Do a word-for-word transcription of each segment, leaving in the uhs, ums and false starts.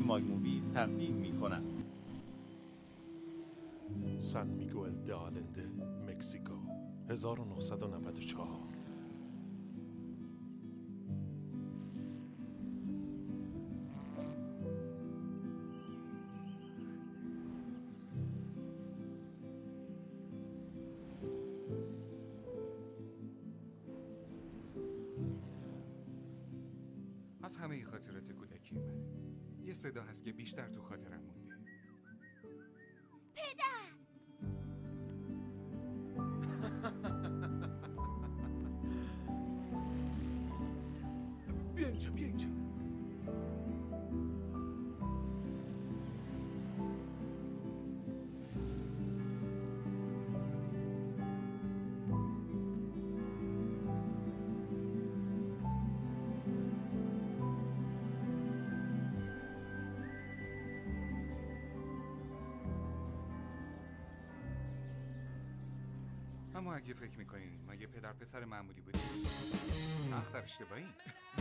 مای موویز تقدیم می‌کند. سان میگوئل د آلنده، مکزیکو، هزار و نهصد و نود و چهار. از همه خاطرات کودکی من یه صدا هست که بیشتر تو خاطرم مونده. پدر! بیا اینجا، بیا اینجا. اما اگه فکر میکنین ما یه پدر پسر معمولی بودیم، سخت در اشتباهی.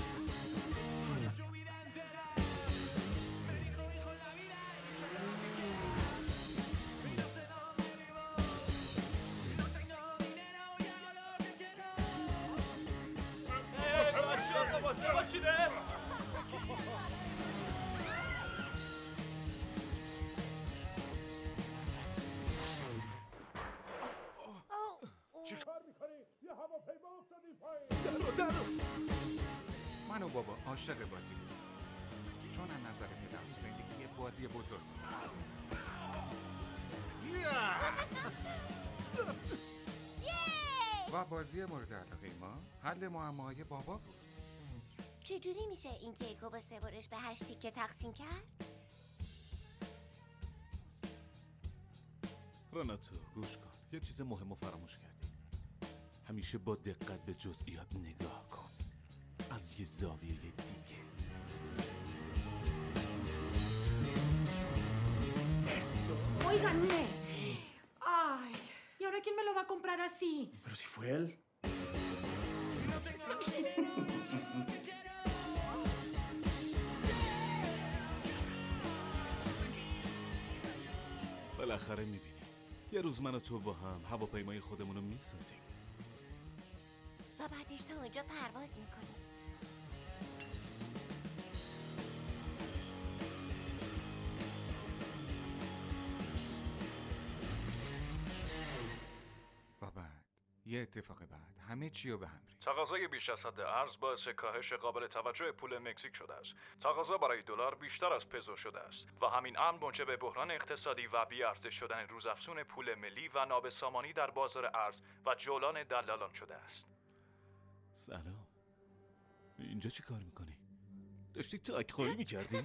چیکار میکنی؟ یه هواپیما افتادی پایین. درو درو. من و بابا عاشق بازی بودیم، چون از نظر پدر زندگی یه بازی بزرگ بود. و بازی مورد علاقه ما حل معماهای بابا بود. چجوری میشه این کیکو با سه برش به هشت تیکه تقسیم کرد؟ رناتو گوش کن، یه چیز مهم رو فراموش کردی. همیشه با دقت به جزئیات نگاه کن، از یه زاویه دیگه. Oigan, ay, ¿y ahora quién me lo va a comprar así? Pero si fue él. بالاخره میبینی یه روز من و تو با هم هواپیمای خودمون رو میسازیم و بعدش تا اونجا پرواز میکنیم. و بعد یه اتفاق بعد همه چی رو به هم ریخت. تقاضای بیش از حد ارز باعث کاهش قابل توجه پول مکزیک شده است. تقاضا برای دلار بیشتر از پزو شده است و همین امر منجر به بحران اقتصادی و بی‌ارزش شدن روزافزون پول ملی و نابسامانی در بازار ارز و جولان دلالان شده است. سلام، اینجا چی کار میکنی؟ داشتی تاک خوری میکردی؟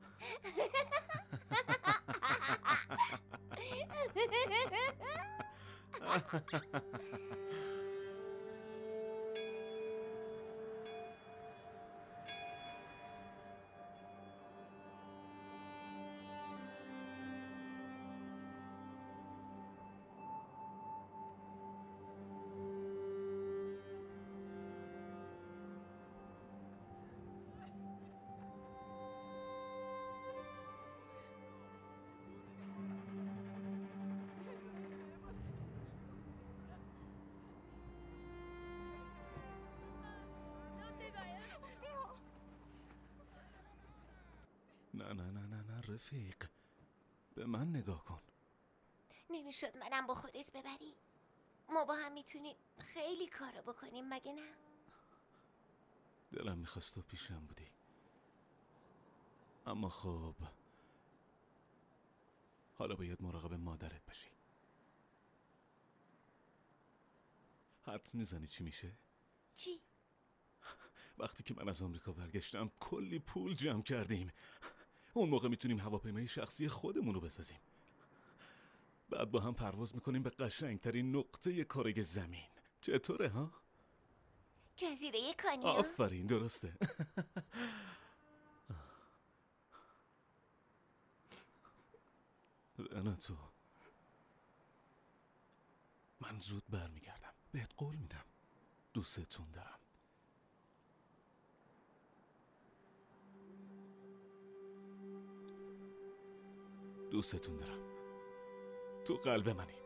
نه نه نه نه نه رفیق، به من نگاه کن. نمیشد منم با خودت ببری؟ ما با هم میتونیم خیلی کارا بکنیم مگه نه؟ دلم میخواست تو پیشم بودی، اما خب حالا باید مراقب مادرت باشی. حدس میزنی چی میشه؟ چی؟ وقتی که من از آمریکا برگشتم کلی پول جمع کردیم. اون موقع میتونیم هواپیمای شخصی خودمون رو بسازیم، بعد با هم پرواز میکنیم به قشنگترین نقطه کره زمین. چطوره ها؟ جزیره کانیا؟ آفرین، درسته. رناتو، من زود برمیگردم، بهت قول میدم. دوستتون دارم. دوستتون دارم. تو قلب منین.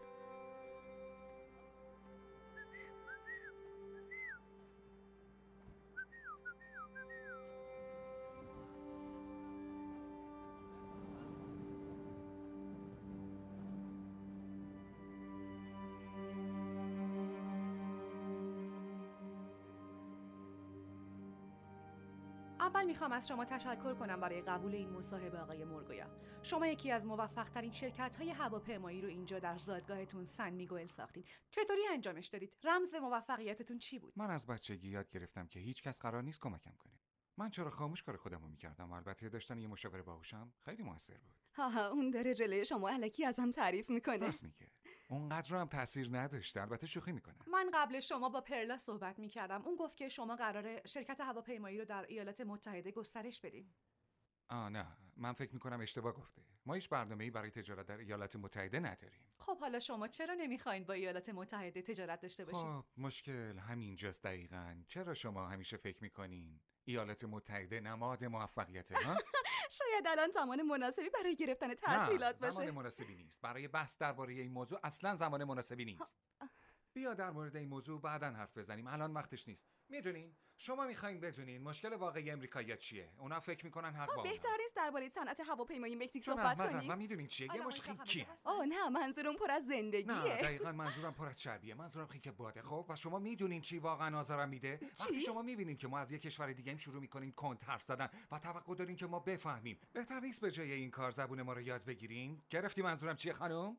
اول میخوام از شما تشکر کنم برای قبول این مصاحبه آقای مورگویا. شما یکی از موفق ترین شرکت های هواپیمایی رو اینجا در زادگاهتون سن میگوئل ساختین. چطوری انجامش دادید؟ رمز موفقیتتون چی بود؟ من از بچگی یاد گرفتم که هیچ کس قرار نیست کمکم کنه. من چرا خاموش کار خودم رو میکردم و البته داشتن یه مشاور باهوشم خیلی موثر بود. ها ها اون داره جلوی شما الکی ازم تعریف میکنه. راست میگه. اونقدر هم تاثیر نداشته. البته شوخی میکنم. من قبل شما با پرلا صحبت میکردم. اون گفت که شما قراره شرکت هواپیمایی رو در ایالات متحده گسترش بدین. آه نه، من فکر میکنم اشتباه گفته. ما هیچ برنامه‌ای برای تجارت در ایالات متحده نداریم. خب حالا شما چرا نمیخواین با ایالات متحده تجارت داشته باشین؟ خب مشکل همینجاست دقیقاً. چرا شما همیشه فکر میکنین ایالات متحده نماد موفقیته ها؟ شاید الان زمان مناسبی برای گرفتن تحصیلات نه، باشه. زمان مناسبی نیست. برای بحث درباره این موضوع اصلا زمان مناسبی نیست. بیا در مورد این موضوع بعداً حرف بزنیم. الان وقتش نیست. میدونین شما میخواین بدونین مشکل واقعی امریکایی‌ها چیه؟ اونا فکر میکنن حق با بهتر نیست درباره صنعت هواپیمایی مکزیک چون صحبت احمقن. کنیم. من میدونین چیه؟ یه مشت خیکی. آه نه، منظورم پر از زندگیه. نه دقیقاً منظورم پر از چربیه. منظورم خیک باده. خب و شما میدونین چی واقعا آزارم میده؟ وقتی شما میبینین که ما از یه کشور دیگه شروع میکنین کند حرف زدن و توقع دارین که ما بفهمیم. بهتر نیست به جای این کار زبون ما رو یاد بگیرین؟ گرفتی منظورم چیه خانم؟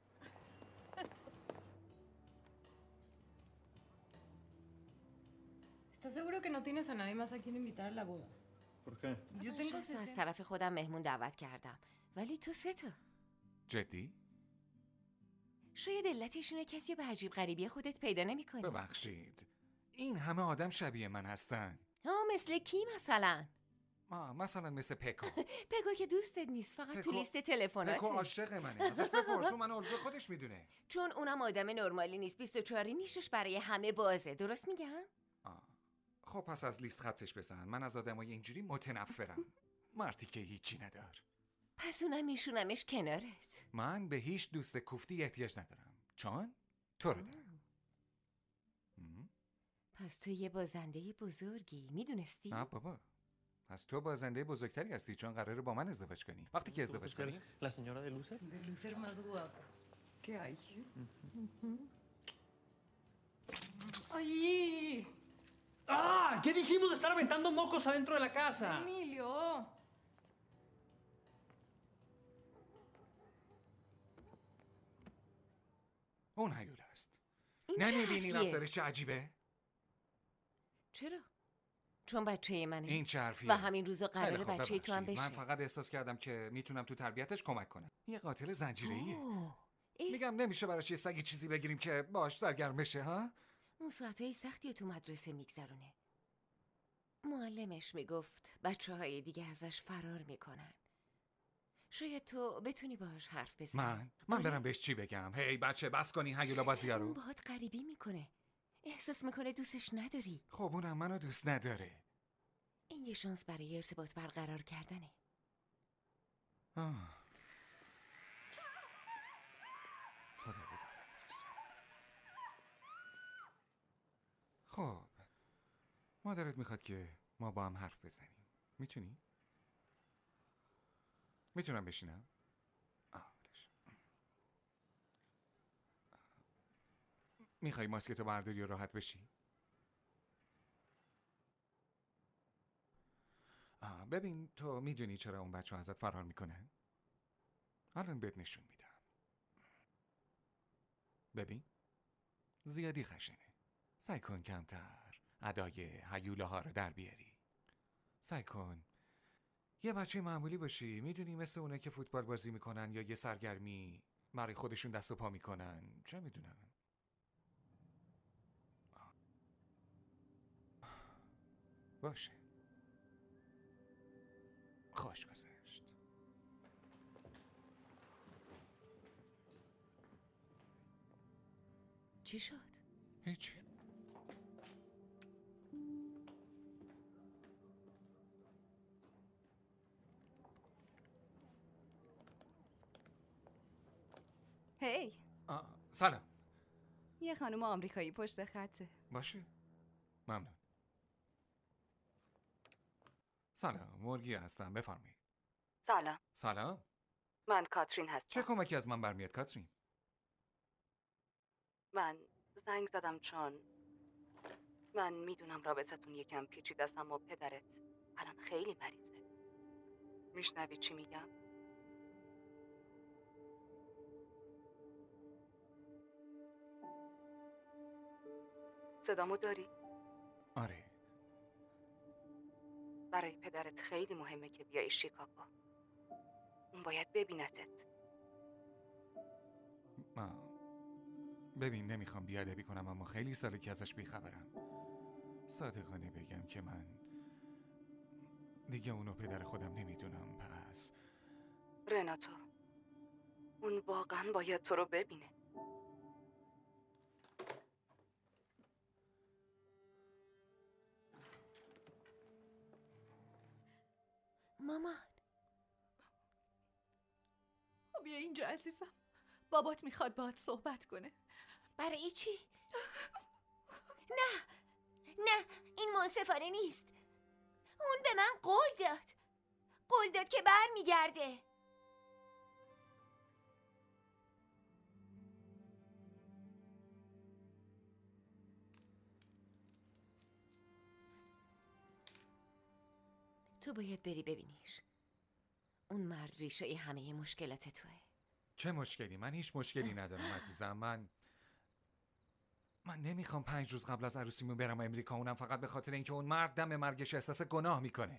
¿Estás seguro que no tienes a nadie más a quien invitar a la boda? ¿Por qué? Yo من tengo شخص از sesenta. طرف خودم مهمون دعوت کردم، ولی تو سه تا. جدی؟ شاید علتشونه کسی به عجیب غریبی خودت پیدا نمی‌کنی. ببخشید. این همه آدم شبیه من هستن. ها مثل کی مثلا؟ ما مثلا مثل پکو. بگو که دوستت نیست، فقط تو پکو- لیست پکو تلفناته. عاشق منه. ازش بپرس، اون منو الگوی خودش میدونه. چون اونم آدم نرمالی نیست. بیست و چهار نیشش برای همه بازه. درست میگم؟ آه. خب پس از لیست خطش بزن. من از آدمای اینجوری متنفرم. مردی که هیچی ندار. پس اونم میشونمش کنارت. من به هیچ دوست کوفتی احتیاج ندارم. چون تو رو دارم. م؟ پس تو یه بازنده بزرگی. میدونستی؟ نه بابا. پس تو بازنده بزرگتری هستی چون قراره با من ازدواج کنی. وقتی که ازدواج کنی ¿La señora de Lucer? El loser más guapo. ¿Qué hay? ¡Ay! ¡Ah! ¿Qué dijimos de estar aventando mocos adentro de la casa? Emilio. اون هیولا است. این چه نمیبینی حرفیه؟ رفتارش چه عجیبه؟ چرا؟ چون بچه منه. این چه حرفیه؟ و همین روزا خیلی قراره خوب، بچه تو هم ببخشید. بشه. من فقط احساس کردم که میتونم تو تربیتش کمک کنم. یه قاتل زنجیره‌ایه. اوه. ای، میگم نمیشه براش یه سگی چیزی بگیریم که باش سرگرم بشه ها؟ اون ساعتهای سختی رو تو مدرسه میگذرونه. معلمش میگفت بچه های دیگه ازش فرار میکنن. شاید تو بتونی باهاش حرف بزنی. من من آره. برم بهش چی بگم؟ هی بچه بس کنی هیولا بازی‌ها اون رو. باهات غریبی میکنه. احساس میکنه دوستش نداری. خب اونم منو دوست نداره. این یه شانس برای ارتباط برقرار کردنه. آه. خدا به دادم برسه. خب مادرت میخواد که ما با هم حرف بزنیم. میتونی؟ میتونم بشینم؟ آه بلش. میخوای ماسکتو برداری و راحت بشی؟ آه ببین تو میدونی چرا اون بچه ازت فرار میکنن؟ الان بهت نشون میدم. ببین زیادی خشنه. سعی کن کمتر ادای هیوله ها رو در بیاری. سعی کن یه بچه معمولی باشی. میدونی مثل اونه که فوتبال بازی میکنن یا یه سرگرمی برای خودشون دست و پا میکنن. چه میدونم. باشه خوش گذشت. چی شد؟ هیچی. هی آه، سلام. یه خانم آمریکایی پشت خطه. باشه. ممنون. سلام، مرگی هستم. بفرمایید. سلام. سلام. من کاترین هستم. چه کمکی از من برمیاد کاترین؟ من زنگ زدم چون من میدونم رابطتون یکم پیچیده است، اما پدرت الان خیلی مریضه. میشنوی چی میگم؟ صدامو داری؟ آره. برای پدرت خیلی مهمه که بیای شیکاگو. اون باید ببینتت. ما ببین نمیخوام بیادبی کنم اما خیلی ساله که ازش بیخبرم. صادقانه بگم که من دیگه اونو پدر خودم نمیدونم. پس رناتو، اون واقعا باید تو رو ببینه. مامان بیا اینجا عزیزم. بابات میخواد باهات صحبت کنه. برای چی؟ نه نه این منصفانه نیست. اون به من قول داد قول داد که بر میگرده. تو باید بری ببینیش. اون مرد ریشه همه مشکلات توه. چه مشکلی؟ من هیچ مشکلی ندارم عزیزم. من من نمیخوام پنج روز قبل از عروسیمون برم امریکا، اونم فقط به خاطر اینکه اون مرد دم مرگش احساس گناه میکنه.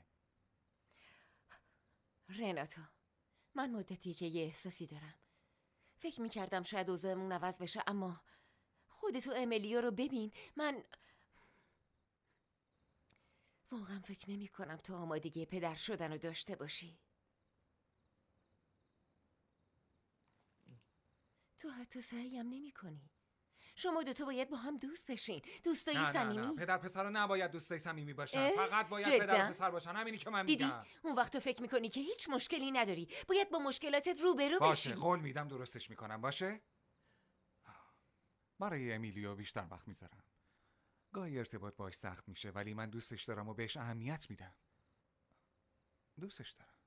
رناتو، من مدتیه که یه احساسی دارم. فکر میکردم شاید اوضاعمون عوض بشه، اما خودتو امیلیو رو ببین. من واقعا فکر نمی کنم تو آمادگی پدر شدن رو داشته باشی. تو حتی سعیم نمی کنی. شما دوتا باید با هم دوست بشین. دوستایی نه صمیمی. نه نه پدر پسر نباید دوستای صمیمی باشن. اه؟ فقط باید جدا؟ پدر و پسر باشن. همینی که من دیدی؟ میگم. اون وقت تو فکر میکنی که هیچ مشکلی نداری. باید با مشکلاتت روبرو باشه بشی. قول میدم درستش میکنم. باشه؟ برای امیلیو بیشتر وقت میذارم. گاهی ارتباط باش سخت میشه ولی من دوستش دارم و بهش اهمیت میدم. دوستش دارم.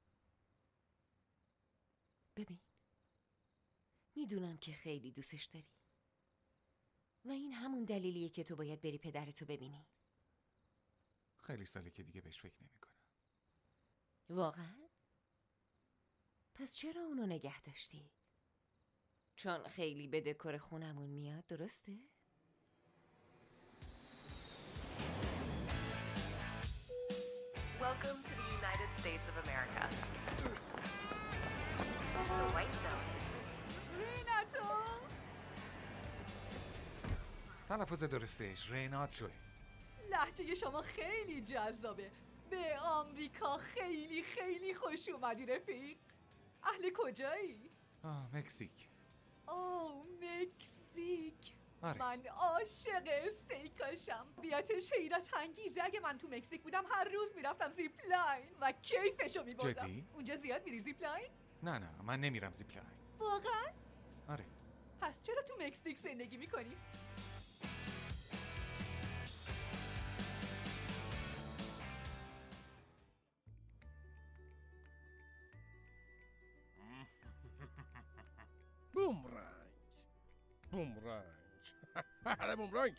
ببین، میدونم که خیلی دوستش داری و این همون دلیلیه که تو باید بری پدرتو ببینی. خیلی ساله که دیگه بهش فکر نمیکنم. واقعا؟ پس چرا اونو نگه داشتی؟ چون خیلی به دکور خونمون میاد، درسته؟ Welcome to the United States of America. The White Zone. ریناتو! تلفظ درستش رناتوه. لهجه شما خیلی جذابه. به آمریکا خیلی خیلی خوش اومدی رفیق. اهل کجایی؟ آه مکزیک. اوه مکزیک. آره. من عاشق استیکاشم. بیاتش حیرت انگیزه. اگه من تو مکزیک بودم هر روز میرفتم زیپ لاین و کیفشو میبردم. جدی؟ اونجا زیاد میری زیپ لاین؟ نه نه من نمیرم زیپ لاین. واقعا؟ آره. پس چرا تو مکزیک زندگی میکنی؟ بومرنگ بومرنگ آره بومرنگ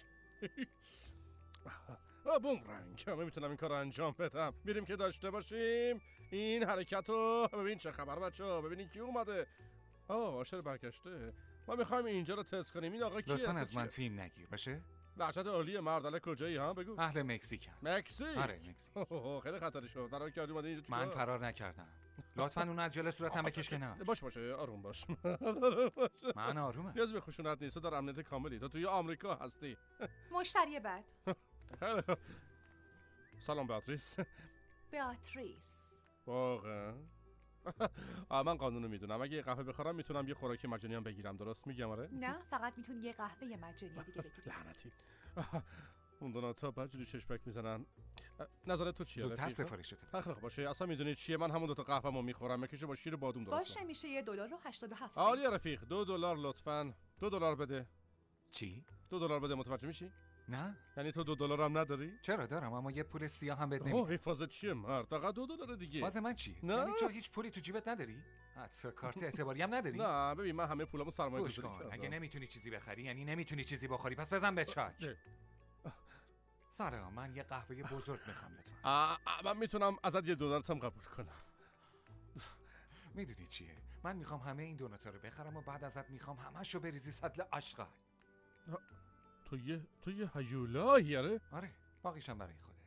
بومرنگ همه میتونم این کار رو انجام بدم. میریم که داشته باشیم این حرکت رو. ببین چه خبر بچه ها، ببینین کی اومده. آه آشر برگشته. ما میخوایم اینجا رو تست کنیم. این آقا کیه؟ لطفاً اسمش از من چیه؟ فیلم نگیر باشه؟ لحظت عالیه مرد. کجایی ها بگو. اهل مکزیکم. مکزیک؟ آره مکزیک. اوه، خیلی خطری شد. فرار کردی اومدی اینجا چیکار؟ من فرار نکردم. لطفاً اون از جلوی صورتم بکش کنار. باش باشه آروم باش. من آرومم. نیازی به خشونت نیست. تو در امنیت کاملی. تو توی آمریکا هستی. مشتری بعد. خیلی خوب. سلام بیاتریس. بیاتریس. واقعا من قانونو میدونم. اگه یه قهوه بخورم میتونم یه خوراکی مجانی هم بگیرم. درست میگم؟ آره نه فقط میتونی یه قهوه مجانی دیگه بگیری. لعنتی. اون دو ناتا بعد جوری چشمک میزنن. نظر تو چیه زودتر رفیق؟ سفارش بده. تخلیق باشه اصلا میدونی چیه، من همون دو تا قهوه‌مو میخورم یکیشو با شیر بادوم درست باشه کنم. میشه یه دلار و هشتاد و هفت عالی سنت. رفیق، دو دلار لطفاً. دو دلار بده. چی؟ دو دلار بده، متوجه میشی؟ نه؟ یعنی تو دو دلار هم نداری؟ چرا دارم، اما یه پول سیاه هم بهت اوه نمیدم. این فاز چیه مرد؟ فقط دو دلار دیگه. فاز من چیه؟ نه. یعنی تو هیچ پولی تو جیبت نداری؟ حتی کارت اعتباری هم نداری؟ نه ببین من همه پولامو سرمایه گوش گذاری کن، کردم. اگه نمیتونی چیزی بخری یعنی نمیتونی چیزی بخوری، پس بزن به چاک. سلام، من یه قهوه بزرگ میخوام لطفا. آه، آه، من میتونم ازت یه دلار هم قبول کنم. میدونی چیه؟ من میخوام همه این دوناتا رو بخرم و بعد ازت میخوام همه‌شو بریزی سطل اشغال. تو یه تو یه هیولایی آره؟ آره، باقیشم برای خودت.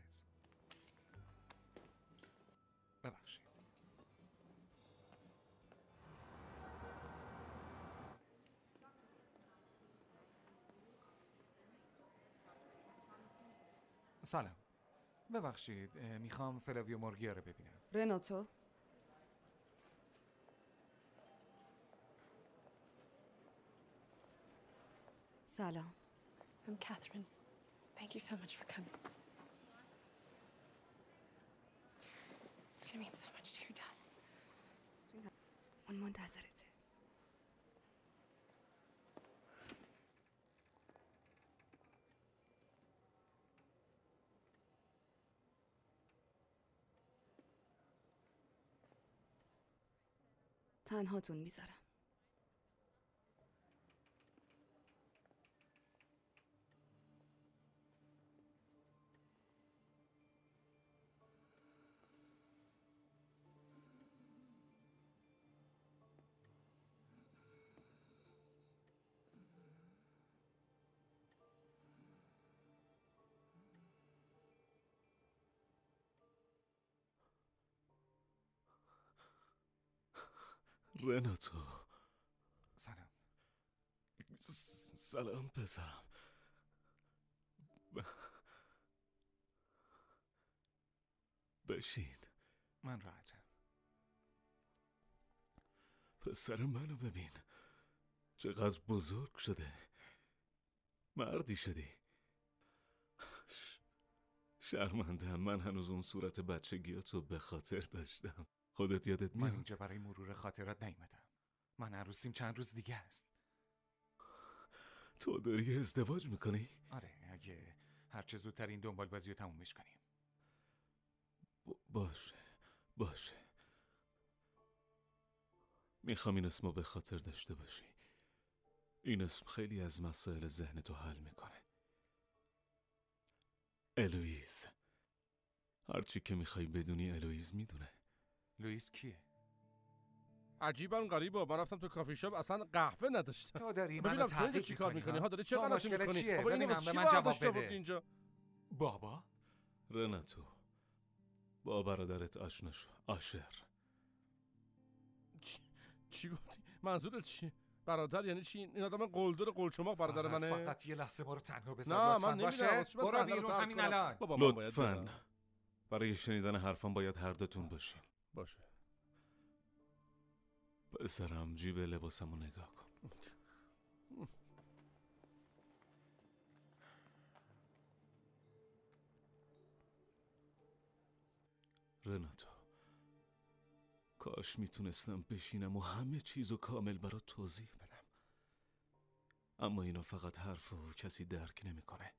ببخشید. سلام. ببخشید، اه، میخوام فلاویو مورگیا رو ببینم. رناتو سلام. I'm Catherine. Thank you so much for coming. It's gonna mean so much to your dad. اون منتظرته. تنهاتون میذارم. رناتو. سلام. س- سلام پسرم. ب- بشین. من راحتم. پسر منو ببین، چقدر بزرگ شده. مردی شدی. ش- شرمندم، من هنوز اون صورت بچگیاتو به خاطر داشتم. خودت یادت من میاد؟ اینجا برای مرور خاطرات نیومدم. من عروسیم چند روز دیگه است. تو داری ازدواج میکنی؟ آره، اگه هرچه زودتر این دنبال بازی رو تمومش کنیم. ب- باشه باشه. میخوام این اسمو به خاطر داشته باشی. این اسم خیلی از مسائل ذهنتو حل میکنه. الویز. هرچی که میخوای بدونی الویز میدونه. لوئیس کیه؟ عجیبا غریبه، من رفتم تو کافی شاپ اصلا قهوه نداشتم. تو داری منو ببینم تو اینجا تعقیب چی کار می‌کنی، میکنی؟ ها؟ ها داری چه تو غلطی مشکلت میکنی؟ چیه؟ بابا اینو ببینم، واسه به چی من جواب برداشت آوردی بده. اینجا؟ بابا؟ رناتو، با برادرت آشنا شو. آشر. چی, چی گفتی؟ منظورت چیه؟ برادر یعنی چی؟ این آدم قلدر قلچماق برادر فقط- منه؟ فقط یه لحظه ما رو تنها بذار. نه لطفاً. من نمیدونم باشه؟ واسه چی من برو صحنه رو بیرون ترک همین کنم. الان. بابا من باید لطفاً برم. برای شنیدن حرفم باید هر دوتون باشین. باشه. پسرم جیب لباسمو نگاه کن. رناتو، کاش میتونستم بشینم و همه چیزو کامل برات توضیح بدم، اما اینو فقط حرف و کسی درک نمیکنه.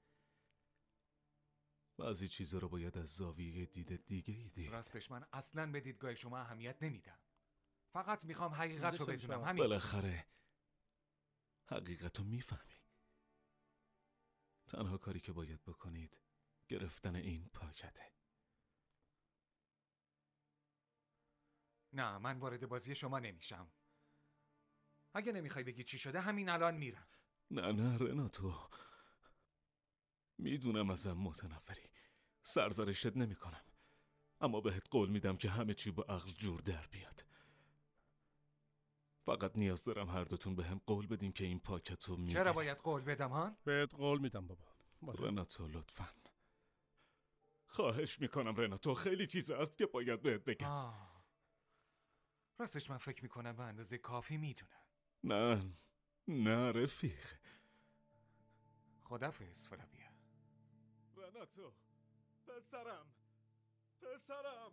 بعضی چیزا رو باید از زاویه دید دیگه ای دید. راستش من اصلاً به دیدگاه شما اهمیت نمیدم. فقط میخوام حقیقت رو بدونم، همین. بالاخره حقیقت رو میفهمی. تنها کاری که باید بکنید گرفتن این پاکته. نه، من وارد بازی شما نمیشم. اگه نمیخوای بگی چی شده همین الان میرم. نه نه رناتو، میدونم ازم متنفری، سرزرشت نمی کنم، اما بهت قول میدم که همه چی با عقل جور در بیاد. فقط نیاز دارم هر دوتون به هم قول بدین که این پاکت رو میگیرین. چرا باید قول بدم ها؟ بهت قول میدم بابا. باشه. رناتو لطفاً خواهش میکنم رناتو، خیلی چیز هست که باید بهت بگم. آه. راستش من فکر میکنم به اندازه کافی میدونم. نه نه رفیق. خدافظ فلاویا. رناتو پسرم. پسرم.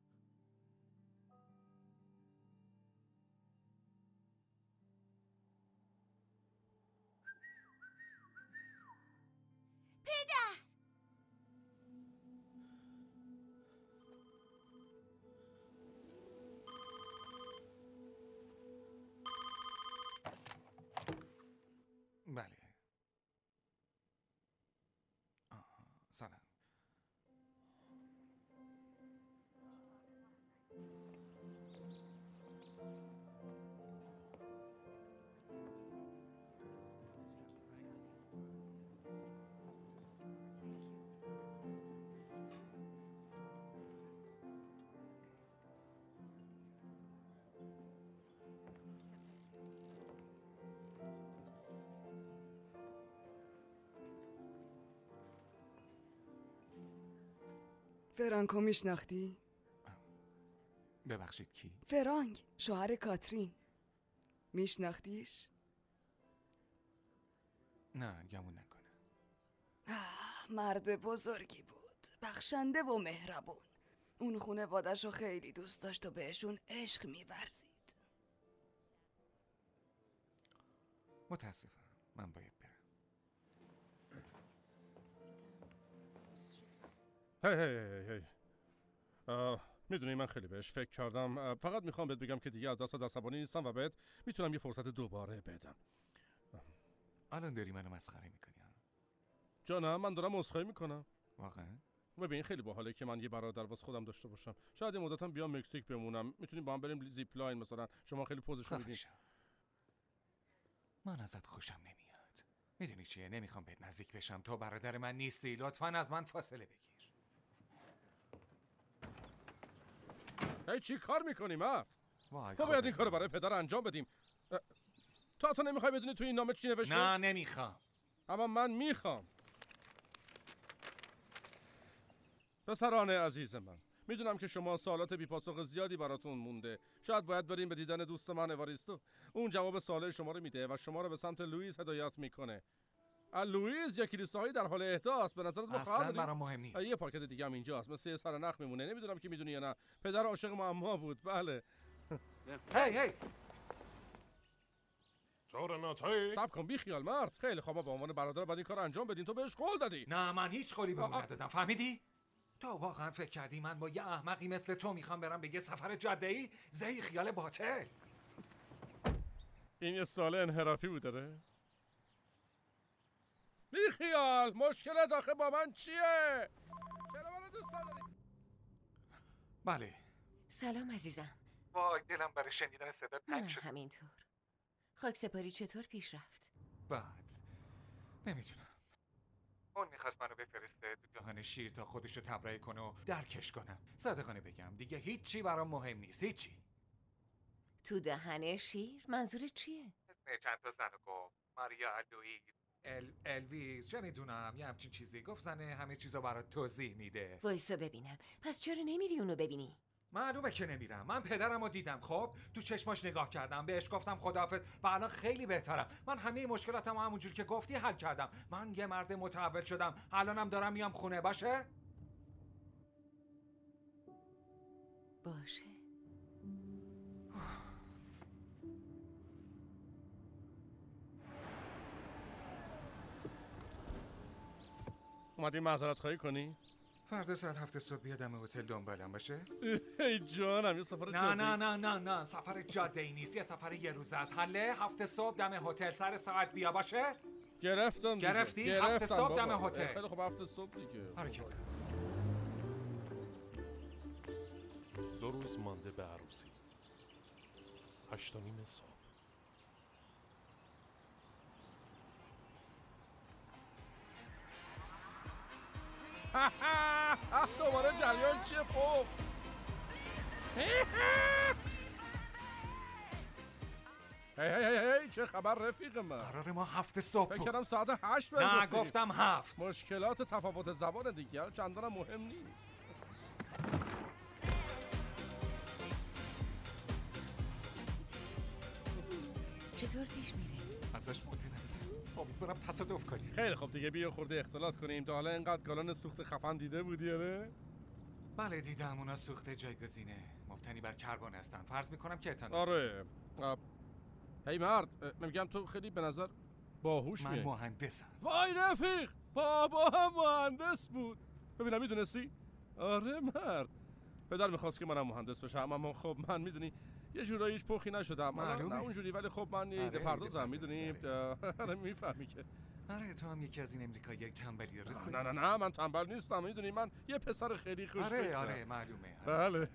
پدر! بله. آه، سلام. فرانکو میشناختی؟ ببخشید کی؟ فرانک، شوهر کاترین. میشناختیش؟ نه گمون نکنه. آه، مرد بزرگی بود، بخشنده و مهربون. اون خونواده‌شو خیلی دوست داشت و بهشون عشق می‌ورزید. متاسفم، من باید برم. هی هی هی هی میدونی من خیلی بهش فکر کردم. اه، فقط میخوام بهت بگم که دیگه از دست عصبانی نیستم و بهت میتونم یه فرصت دوباره بدم. الان داری منو مسخره میکنی ها؟ جانم، من دارم مسخره میکنم. واقعا؟ ببین خیلی باحاله که من یه برادر واسه خودم داشته باشم. شاید یه مدتم بیام مکزیک بمونم. میتونیم با هم بریم زیپ لاین مثلا. شما خیلی پوزش میدین. خفه شو. من ازت خوشم نمیاد. میدونی چیه؟ نمیخوام بهت نزدیک بشم. تو برادر من نیستی. لطفاً از من فاصله بگیر. ای چی کار میکنی مرد؟ وای تو باید این کارو برای پدر انجام بدیم. اه، تو حتی نمیخوای بدونی تو این نامه چی نوشته؟ نه نمیخوام. اما من میخوام. پسران عزیز من، میدونم که شما سوالات بی‌پاسخ زیادی براتون مونده. شاید باید بریم به دیدن دوست من اواریستو. اون جواب سوال شما رو میده و شما رو به سمت لوئیس هدایت میکنه. لوئیس یک کلیساهایی در حال احداث. به نظرت ما اصلا برام مهم نیست. یه پاکت دیگه هم اینجاست، مثل یه سر نخ میمونه. نمیدونم که میدونی یا نه. پدر عاشق معما بود. بله. هی هی تورناتی صبر کن، بی خیال مرد. خیلی خوب، به عنوان برادر بعد این کار انجام بدین. تو بهش قول دادی. نه من هیچ قولی به اون ندادم. فهمیدی؟ تو واقعا فکر کردی من با یه احمقی مثل تو میخوام برم به یه سفر جاده‌ای؟ زهی خیال باطل. این یه سال انحرافی بود داره. بی خیال. مشکل داخل با من چیه؟ چرا منو دوست نداری؟ بله. سلام عزیزم. وای دلم برای شنیدن صدات منم تنگ شد. همینطور. خاک سپاری چطور پیش رفت؟ بعد نمیدونم. اون میخواست منو بفرسته تو دهان شیر تا خودشو تبرئه کنه و درکش کنم. صادقانه بگم دیگه هیچی برام مهم نیست. هیچی. تو دهن شیر؟ منظور چیه؟ اسم چند تا زن رو گفت. ماریا، لوئیس، ال... الویس، چه میدونم یه همچین چیزی گفت. زنه همه چیزو برات توضیح میده. وایسا ببینم. پس چرا نمیری اونو ببینی؟ معلومه که نمیرم. من پدرم رو دیدم. خب تو چشماش نگاه کردم، بهش گفتم خداحافظ و الان خیلی بهترم. من همه مشکلاتمو همونجور که گفتی حل کردم. من یه مرد متحول شدم. الانم دارم میام خونه. باشه؟ باشه. اومدی معذرت خواهی کنی؟ فردا ساعت هفت صبح بیا دم هتل دنبالم باشه؟ ای جانم، یه سفر نه نه نه نه نه سفر جاده ای نیست. یه سفر یه روزه است. حله؟ هفت صبح دم هتل سر ساعت بیا باشه؟ گرفتم دیگه. گرفتی؟ گرفتم هفت صبح بابا. دم هتل. خیلی خب هفت صبح دیگه. حرکت کن. دو روز مانده به عروسی. هشت و نیم صبح. دوباره جریان چیه پف؟ هی هی هی هی چه خبر رفیق من؟ قرار ما هفت صبح فکر بود. کردم ساعت هشت بریم. نه گفتم هفت. مشکلات تفاوت زبان دیگه چندان مهم نیست. چطور پیش میره؟ ازش متنفرم. امیدوارم تصادف کنی. خیلی خب دیگه بیا خورده اختلاط کنیم. تا حالا اینقدر گالان سوخت خفن دیده بودی آره؟ بله دیدم اونا سوخت جایگزینه مبتنی بر کربن هستن. فرض میکنم که اتانول. آره. آه. هی مرد، من میگم تو خیلی به نظر باهوش من میای. مهندسم. وای رفیق، بابا هم مهندس بود. ببینم میدونستی؟ آره مرد. پدر میخواست که منم مهندس بشم، اما خب من میدونی یه جورایی هیچ پخی نشدم. معلومه. نه اونجوری، ولی خب من یه ایده پردازم، میدونی. آره میفهمی که. آره تو هم یکی از این امریکایی تنبلی درسته؟ نه نه نه من تنبل نیستم، میدونی من یه پسر خیلی خوش آره فکرم. آره معلومه. بله.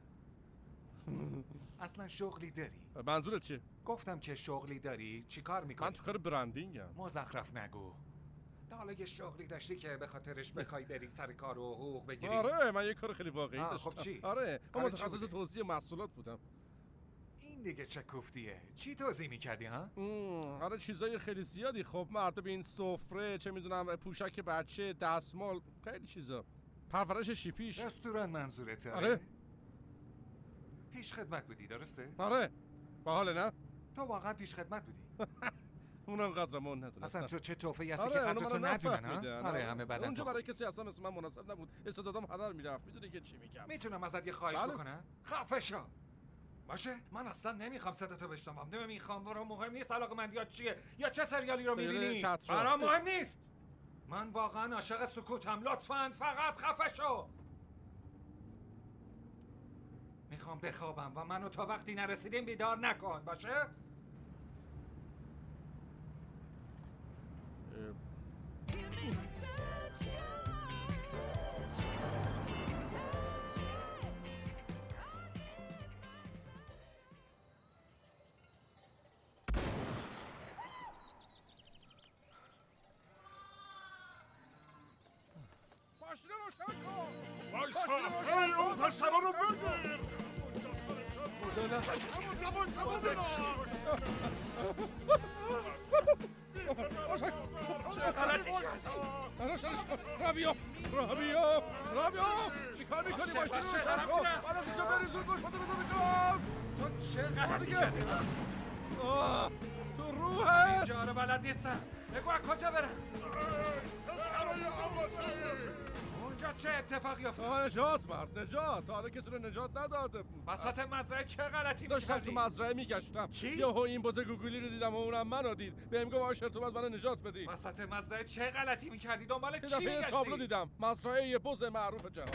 اصلا شغلی داری؟ منظورت چیه؟ گفتم که شغلی داری. چی کار میکنی؟ من تو کار برندینگم. مزخرف نگو. تا حالا یه شغلی داشتی که به خاطرش بخوای بری سر کار و حقوق بگیری؟ آره من یه کار خیلی واقعی داشتم. خب چی؟ آره من کار چی متخصص بودی؟ توزیع محصولات بودم. این دیگه چه کوفتیه؟ چی توزیع میکردی ها؟ ام، آره چیزای خیلی زیادی. خب مرد ببین، سفره، چه میدونم، پوشک بچه، دستمال، خیلی چیزا. پرورش شیپیش. رستوران منظورته؟ آره. پیش خدمت بودی درسته؟ آره. باحاله نه؟ تو واقعا پیش خدمت بودی؟ اون انقدر من ندونستم. اصلا تو چه توفه‌ای هستی آره، که اونو قدرتو منو ندونن نفهمیدن. ها؟ آره همه بدن اونجا تو برای کسی اصلا مثل من مناسب نبود. استعدادم هدر میرفت. میدونی که چی میگم؟ میتونم ازت یه خواهش بله. بکنم؟ خفه شو. باشه؟ من اصلا نمیخوام صداتو بشنوم. نمیخوام. برام مهم نیست علاقه‌مندیات چیه یا چه سریالی رو سریال میبینی. چتر. برام مهم نیست. من واقعا عاشق سکوتم. لطفاً فقط خفه شو. میخوام بخوابم و منو تا وقتی نرسیدیم بیدار نکن. باشه؟ ماشین روشن کن. وایسا، هی اون پسرا رو بگیر. چه غلطی کردی؟ رابیو رابیو رابیو چیکار میکنی؟ ماشین روشن کن. بعد از اینجا بری زود باش. خودتو بذار بجاز. تو چه غلطی کردی؟ تو روحت. اینجا رو بلد نیستم. بگو از کجا برم؟ اونجا چه اتفاقی افتاد؟ نجات مرد، نجات. حالا کسی رو نجات نداده بود. وسط مزرعه چه غلطی داشتم می‌کردی؟ تو مزرعه میگشتم. چی؟ یهو این بز گوگلی رو دیدم و اونم منو دید. بهم گفت آشر تو باید منو نجات بدی. وسط مزرعه چه غلطی می‌کردی؟ دنبال یه چی دفعه می‌گشتی؟ تابلو دیدم. مزرعه یه بز معروف جهان.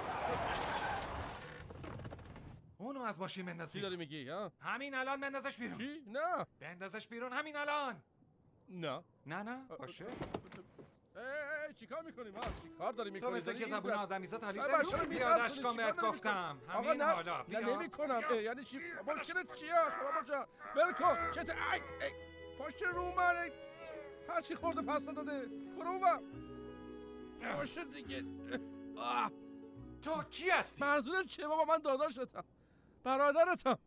اونو از ماشین بنداز. چی داری میگی ها؟ همین الان بندازش بیرون. چی؟ نه. بندازش بیرون همین الان. نه. نه نه باشه. ای چیکار میکنی مرد؟ چیکار داری میکنی؟ تو مثل که زبون آدمیزاد حالیت آره، نمیشه. چرا پیادهش می‌ترسونی؟ کن چیکار بهت داری گفتم. می‌کنی؟ آقا همین نه، حالا نه بیا. نمی‌کنم. اه، یعنی چی؟ مشکلت چیه آخه بابا جان؟ ول کن. چته؟ ای ای پاش رو من. ای. هر چی خورده پس داده. برو اونور. باشه دیگه. آه. تو کی هستی؟ منظورت چیه بابا؟ من داداشتم. برادرتم.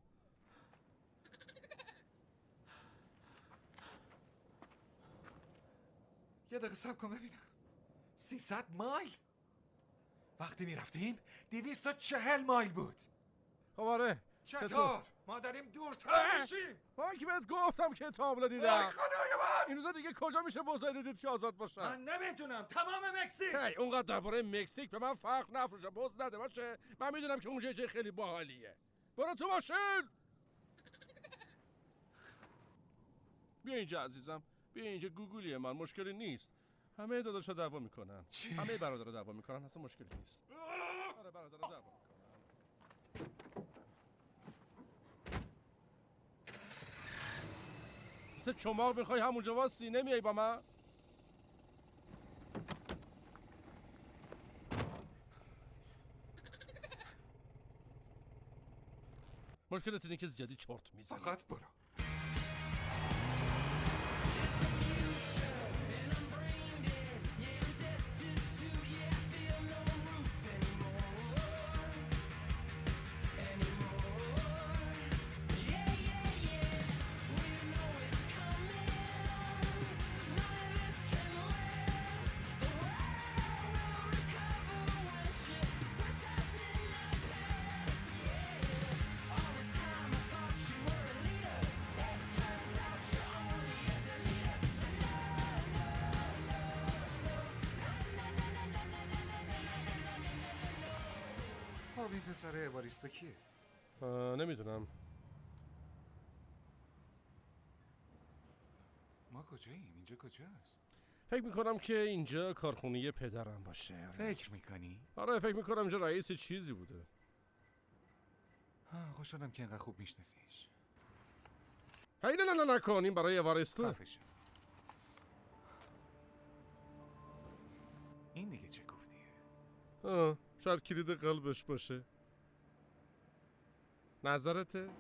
یه دقیقه صبر کن ببینم. سیصد مایل؟ وقتی میرفتیم دویست و چهل مایل بود. خب آره. چطور؟ ما داریم دورتر میشیم. من که بهت گفتم که تابلو دیدم. ای خدای من! این روزا دیگه کجا میشه بزایی رو دید که آزاد باشن؟ من نمیتونم. تمام مکزیک. هی اونقدر درباره مکزیک به من فرق نفروشه. بز نده باشه. من میدونم که اونجا جای خیلی باحالیه. برو تو ماشین. بیا اینجا عزیزم. بیا اینجا. گوگلیه من، مشکلی نیست. همه داداشا دعوا میکنن. همه برادرها دعوا میکنن. اصلا مشکلی نیست. آره برادرها دعوا میکنن. مثل چماق میخوای همونجا واسی، نمیای با من؟ مشکلت اینه که زیادی چرت میزنی. فقط برو. خب این پسر اواریستو کیه؟ نمیدونم. ما کجاییم؟ اینجا کجاست؟ فکر میکنم که اینجا کارخونه پدرم باشه. فکر میکنی؟ آره فکر میکنم اینجا رئیس چیزی بوده. ها خوشحالم که اینقدر خوب میشناسیش. هی نه نه نه نکن، این برای اواریستو. خفشم. این دیگه چه گفتیه؟ آه شاید کلید قلبش باشه. نظرته؟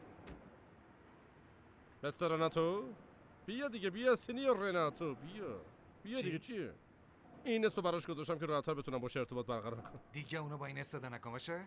مستر رناتو؟ بیا دیگه، بیا سینیور رناتو، بیا بیا چی؟ دیگه. چیه؟ این اسمو براش گذاشتم که راحت‌تر بتونم باشه ارتباط برقرار کنم. دیگه اونو با این استفاده نکن باشه؟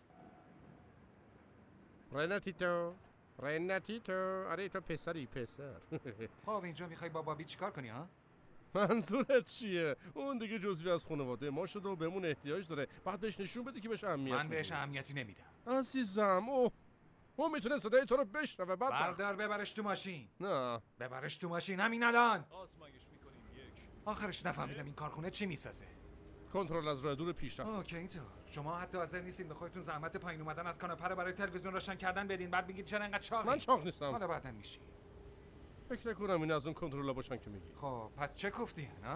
رناتیتو رناتیتو آره تو پسری پسر. خب اینجا میخوای با بابی چیکار کنی ها؟ منظورت چیه؟ اون دیگه جزوی از خانواده ما شده و بهمون احتیاج داره. بعد بهش نشون بده که بهش اهمیت من بهش می‌دی. اهمیتی نمیدم. عزیزم اوه اون میتونه صدای تو رو بشنوه. بعد بردار ببرش تو ماشین. نه ببرش تو ماشین همین الان. آزمایش میکنیم یک. آخرش نفهمیدم این کارخونه چی میسازه. کنترل از راه دور پیشرفت. اوکی اینطور. شما حتی حاضر نیستین به خودتون زحمت پایین اومدن از کاناپه رو برای تلویزیون روشن کردن بدین، بعد میگید چرا انقدر چاقی؟ من چاق نیستم. حالا بعداً میشی. فکر نکنم این از اون کنترل‌ها باشن که میگی. خب پس چه گفتی ها؟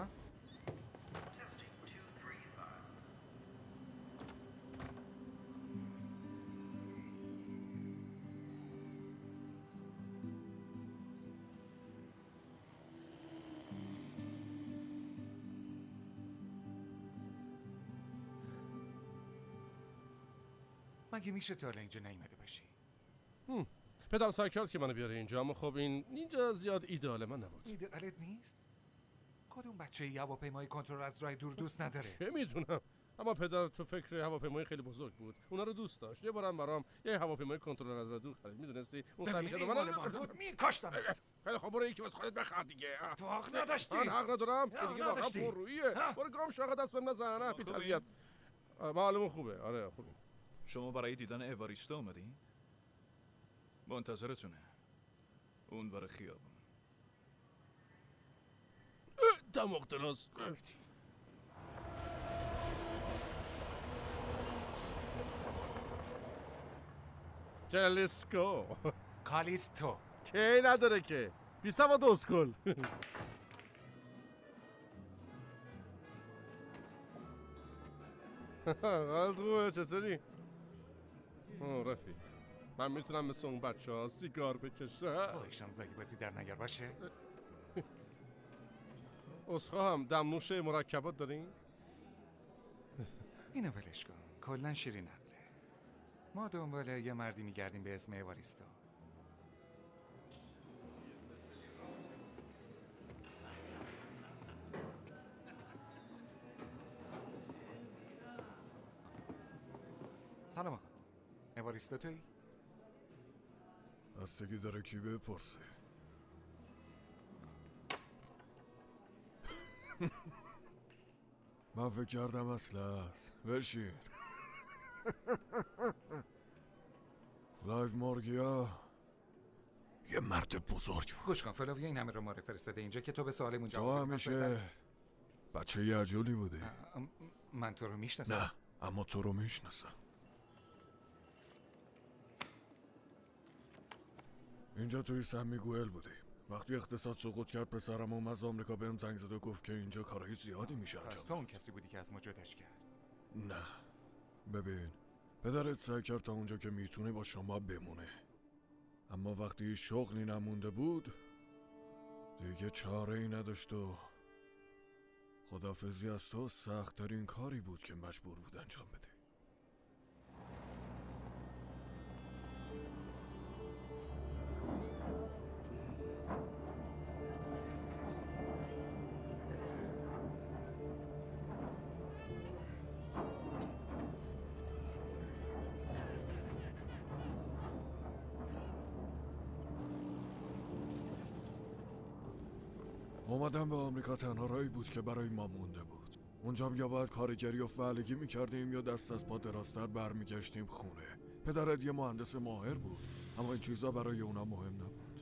مگه میشه تا حالا اینجا نیومده باشی؟ هم. پدر سعی کرد که منو بیاره اینجا، اما خب این اینجا زیاد ایدئال من نبود. ایدئالت نیست؟ کدوم بچه ای هواپیمای کنترل از راه دور دوست نداره؟ چه میدونم، اما پدر تو فکر هواپیمای خیلی بزرگ بود، اونا رو دوست داشت. یه بارم برام یه هواپیمای کنترل از راه دور خرید، میدونستی؟ اون سعی می‌کرد من بود میکاشتمت. خیلی خب برو یکی واسه خودت بخر دیگه. تو حق نداشتی. من حق ندارم. حق دیگه واقعا نداشتی. پررویه. برو گام شاقه دست بهم نزن. بی تربیت. معلومه خوبه. آره خوبه. شما برای دیدن اواریستو اومدین؟ منتظرتونه. اون ور خیابون. دماغ دراز. کالیسکو. کالیستو. کی نداره که. بی سواد اسکل. حالت خوبه؟ چطوری؟ آه رفیق من میتونم مثل اون بچه ها سیگار بکشم؟ بایشان زاگی بازی در نیار باشه؟ اسخا هم دمنوشه مرکبات دارین؟ اینو ولش کن، کلن شیرین عقله. ما دنبال یه مردی میگردیم به اسم اواریستو. سلام آقا، اواریستو تویی؟ بستگی داره کی بپرسه. من فکر کردم اصلا است. بشین. فلایو مورگیا یه مرد بزرگ بود. گوش کن، فلاوی این همه رو ما فرستاده اینجا که تو به سوالمون جواب تو بدی. همیشه بچه یه عجولی بودی. من تو رو میشناسم. نه اما تو رو میشناسم. اینجا توی سن میگوئل بودی. وقتی اقتصاد سقوط کرد پسرم اومد از آمریکا بهم زنگ زد و گفت که اینجا کارهای زیادی میشه انجام. پس تو اون کسی بودی که از ما جداش کرد؟ نه ببین، پدرت سعی کرد تا اونجا که میتونه با شما بمونه، اما وقتی شغلی نمونده بود دیگه چاره ای نداشت و خدافزی از تو سخت ترین کاری بود که مجبور بود انجام بده. اومدن به آمریکا تنها راهی بود که برای ما مونده بود. اونجام یا باید کارگری و فعلگی میکردیم یا دست از پا درازتر برمیگشتیم خونه. پدرت یه مهندس ماهر بود، اما این چیزا برای اونا مهم نبود.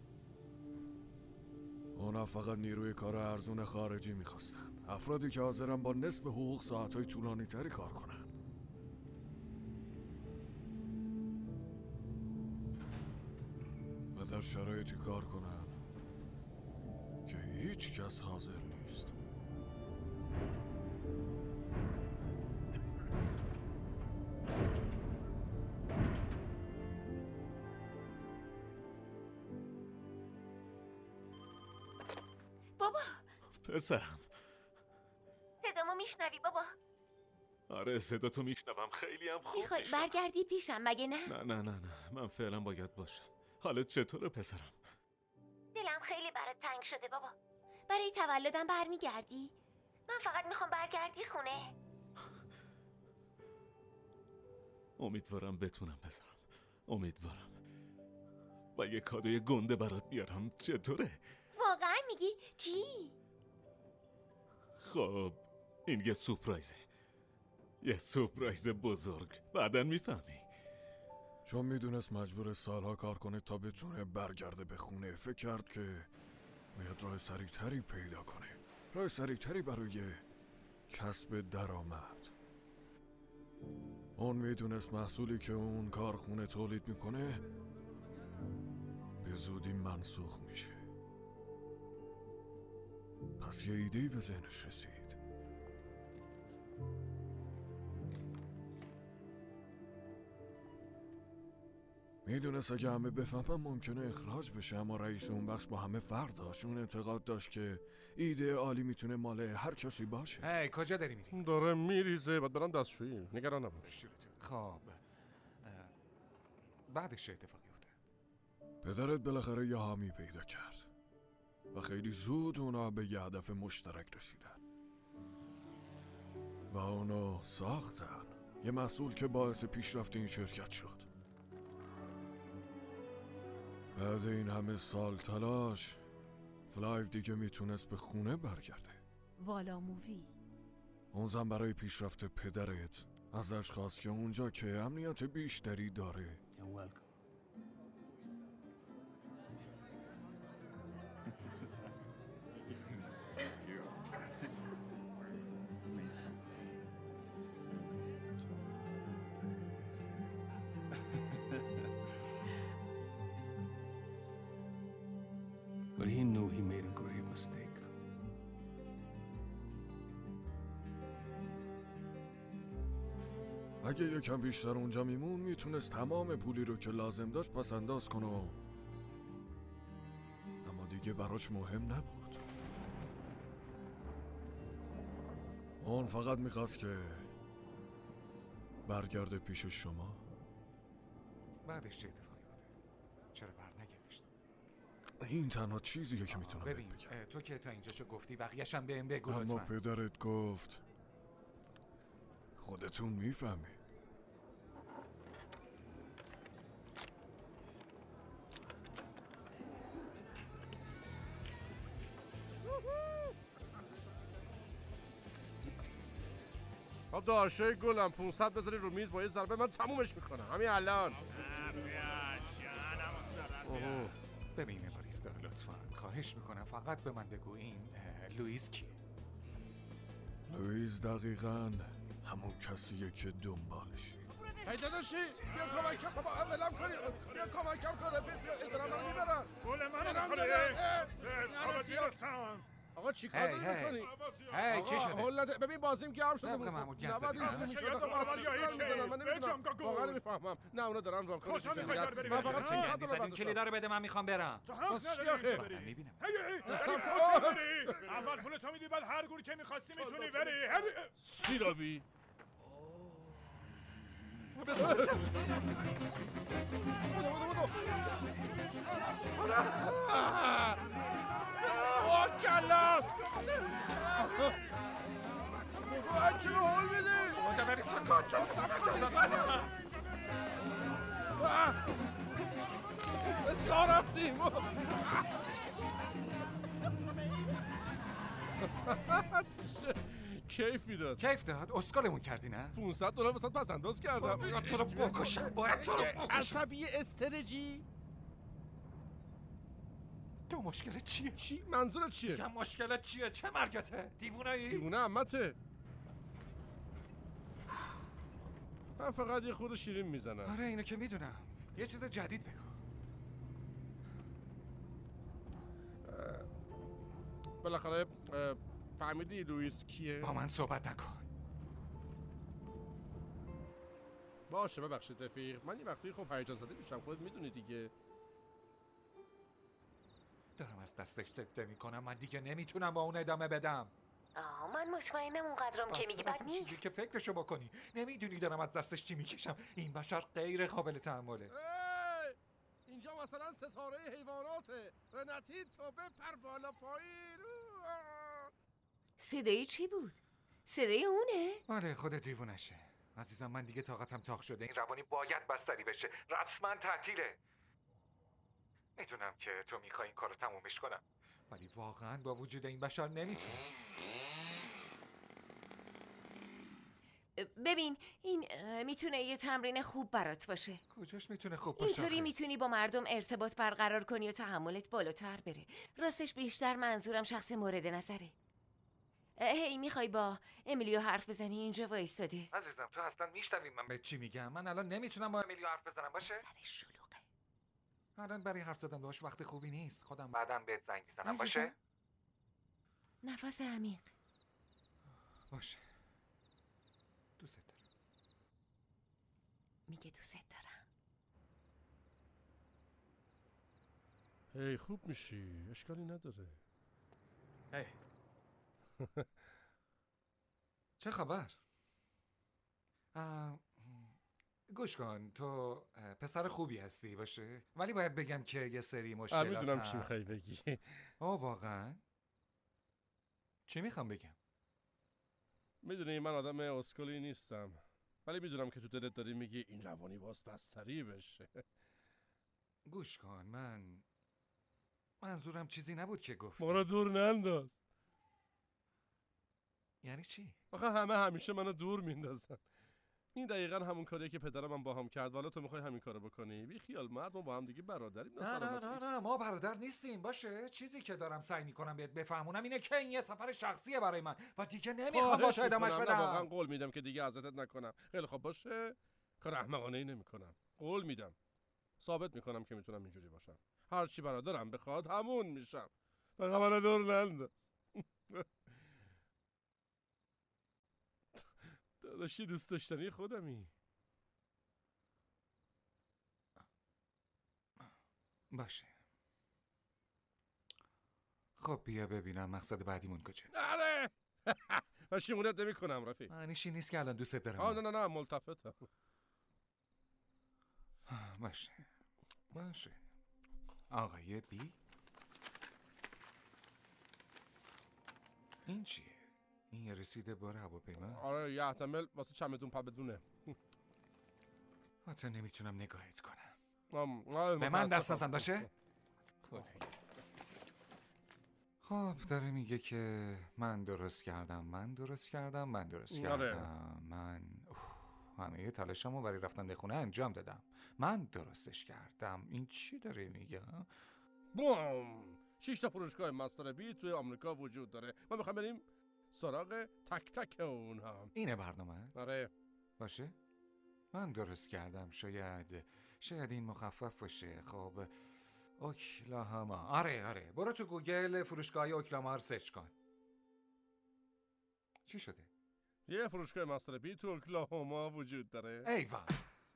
اونا فقط نیروی کار ارزون خارجی میخواستن، افرادی که حاضرن با نصف حقوق ساعتهای طولانی تری کار کنن. در شرایطی کار کنم که هیچ کس حاضر نیست. بابا پسرم. صدامو میشنوی بابا؟ آره صدا تو میشنوم، خیلی هم خوب میخوای میشنوم. برگردی پیشم مگه نه؟ نه نه نه نه من فعلا باید باشم. حالت چطوره پسرم؟ دلم خیلی برات تنگ شده بابا. برای تولدم برمیگردی؟ من فقط میخوام برگردی خونه. امیدوارم بتونم پسرم، امیدوارم. و یه کادوی گنده برات بیارم، چطوره؟ واقعا میگی؟ چی؟ خب این یه سورپرایزه، یه سورپرایز بزرگ، بعداً میفهمی. چون میدونست مجبور سالها کار کنه تا بتونه برگرده به خونه، فکر کرد که باید راه سریعتری پیدا کنه، راه سریعتری برای کسب درآمد. اون میدونست محصولی که اون کارخونه تولید میکنه به زودی منسوخ میشه. پس یه ایده‌ای به ذهنش رسید. میدونست اگه همه بفهمن ممکنه اخراج بشه، اما رئیس اون بخش با همه فرق داشت. اون اعتقاد داشت که ایده عالی میتونه مال هر کسی باشه. هی کجا داری میری؟ داره میریزه، باید برم دستشویی. نگران نباش. خب اه، بعدش چه اتفاقی افتاد؟ پدرت بالاخره یه حامی پیدا کرد و خیلی زود اونا به یه هدف مشترک رسیدن و اونو ساختن، یه محصول که باعث پیشرفت این شرکت شد. بعد این همه سال تلاش، فلایو دیگه میتونست به خونه برگرده. والا مووی. اون زن برای پیشرفت پدرت ازش خواست که اونجا که امنیت بیشتری داره But he knew he made a grave mistake. اگه یکم بیشتر اونجا میمون میتونست تمام پولی رو که لازم داشت پس انداز کنه، اما دیگه براش مهم نبود. اون فقط میخواست که برگرده پیش شما. بعدش چه اتفاقی افتاد؟ چرا برنگشت؟ این تنها چیزیه که میتونم بهت ببین بگم. اه، تو که تا اینجاشو گفتی بقیه‌ش هم بهم بگو اما لطفاً. پدرت گفت خودتون میفهمی. خب داشته گلم پونصد بذاری رو میز با یه ضربه من تمومش میکنم همین الان. اوه. ببین باریستا لطفاً خواهش میکنم فقط به من بگو این اه، لوئیس کیه؟ لوئیس دقیقاً همون کسیه که دنبالشی. ای داداشی بیا کمکم، بابا اولم کنی، بیا کمکم کنه، بیا ادرام رو میبرن. پول منو ادرام میخوری؟ داره. حسابتی هستم. آقا چی کار داری هی، هی. میکنی؟ هی، چی شده؟ هول نده. ببین بازیم گرم شده طبق بود. معمول گند نباید زدی، اینجوری ها؟ میشد. شاید آخه دنبال بازم یا میزنن. هیچی. من نمیدونم. بجام گاگو. واقعا نمیفهمم. نه اونا دارن واکنش کجا نشون میخوای میدن. بری من بری؟ فقط ها؟ چه پونصد گندی دلار زدین برداشتم. کلیدا رو بده من میخوام برم. تو حق واسه چی نداری آخه؟ اینجا بری. میبینم. هی، هی، حساب هی، کن. کجا بری؟ اول پول تو میدی بعد هر گوری که میخواستی میتونی بری. هی. سیرابی آه کلاس باید چرا حال میدی؟ اونجا بریم تا کار سا رفتیم. کیف میداد. کیف داد؟ اسکالمون کردی نه؟ پونصد دلار واسه پس انداز کردم. باید تو رو بکشم باید تو رو بکشم. عصبی استرجی. تو مشکلت چیه؟ چی؟ منظورت چیه؟ میگم مشکلت چیه؟ چه مرگته؟ دیوونه ای؟ دیوونه عمته. من فقط یه خورده شیرین میزنم. آره اینو که میدونم. یه چیز جدید بگو. بالاخره اه، فهمیدی لوئیس کیه؟ با من صحبت نکن. باشه ببخشید رفیق، من یه وقتی خب هیجان زده میشم، خودت میدونی دیگه. دارم از دستش سکته میکنم، من دیگه نمیتونم با اون ادامه بدم. آه من مطمئنم اونقدرم که میگی بد نیست. چیزی که فکرشو بکنی، نمیدونی دارم از دستش چی میکشم. این بشر غیر قابل تحمله. اینجا مثلا ستاره حیواناته. رنتی تو بپر بالا پایین. صدای چی بود؟ صدای اونه؟ آره خودت دیوونشه عزیزم. من دیگه طاقتم تاق شده. این روانی باید بستری بشه. رسما تعطیله. میدونم که تو میخوای این کارو تمومش کنم، ولی واقعا با وجود این بشر نمیتونم. ببین این میتونه یه تمرین خوب برات باشه. کجاش میتونه خوب باشه؟ اینطوری میتونی با مردم ارتباط برقرار کنی و تحملت بالاتر بره. راستش بیشتر منظورم شخص مورد نظره. هی میخوای با امیلیو حرف بزنی؟ اینجا وایستاده. عزیزم تو اصلا میشنوی من به چی میگم؟ من الان نمیتونم با امیلیو حرف بزنم. باشه سرش شلوغه. الان برای حرف زدن باش وقت خوبی نیست. خودم بعداً بهت زنگ میزنم. باشه؟ نفس عمیق. باشه. دوست دارم. میگه دوست دارم. هی خوب میشی، اشکالی نداره. هی چه خبر؟ گوش کن، تو پسر خوبی هستی باشه، ولی باید بگم که یه سری مشکلات هم. میدونم چی میخوای بگی. آه واقعا؟ چی میخوام بگم؟ میدونی من آدم اسکلی نیستم، ولی میدونم که تو دلت داری میگی این روانی باز بستری بشه. گوش کن، من منظورم چیزی نبود که گفتی. ما رو دور ننداز. یعنی چی؟ آخه همه همیشه منو دور میندازن. این دقیقاً همون کاریه که پدرم هم با هم کرد. والا تو میخوای همین کارو بکنی؟ بی خیال مرد، ما با هم دیگه برادریم. نه نه نه نه ما برادر نیستیم. باشه چیزی که دارم سعی میکنم بهت بفهمونم اینه که این یه سفر شخصیه برای من و دیگه نمیخوام با تو ادامهش بدم. واقعا قول میدم که دیگه اذیتت نکنم. خیلی خوب باشه، کار احمقانه ای نمیکنم. قول میدم. ثابت میکنم که میتونم اینجوری باشم. هر چی برادرم بخواد همون میشم. فقط منو دور ننداز. داداشی دوست داشتنی خودمی. باشه. خب بیا ببینم مقصد بعدیمون کجاست. آره. من شیمونت نمی کنم رفیق. معنیش این نیست که الان دوست دارم. آه نه نه نه ملتفتم. باشه. باشه. آقای بی. این چیه؟ این یه رسیده بار هواپیما. آره یه احتمال واسه چمدون پا بدونه. حتی نمیتونم نگاهت کنم. آم. به من دست نزن باشه؟ خب داره میگه که من درست کردم من درست کردم من درست کردم آره. من همه تلاشمو برای رفتن به خونه انجام دادم. من درستش کردم. این چی داره میگه؟ بوم. شش تا فروشگاه مستر بی توی آمریکا وجود داره. ما میخوایم بریم سراغ تک تک اونها. اینه برنامه؟ آره. باشه. من درست کردم. شاید شاید این مخفف باشه. خب اوکلاهاما. آره آره برو تو گوگل فروشگاه اوکلاهاما رو سرچ کن. چی شده؟ یه فروشگاه مستر بی تو اوکلاهاما وجود داره. ایوان.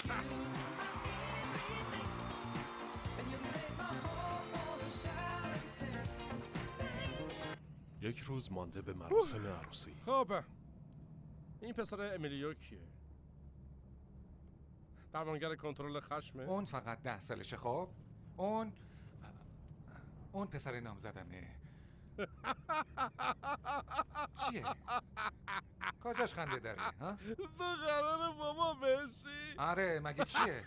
یک روز مانده به مراسم عروسی. خب این پسر امیلیو کیه؟ درمانگر کنترل خشمه؟ اون فقط ده سالشه. خب اون اون پسر نامزدمه. چیه؟ کجاش خنده داره؟ ها؟ تو قراره بابا بشی؟ آره مگه چیه؟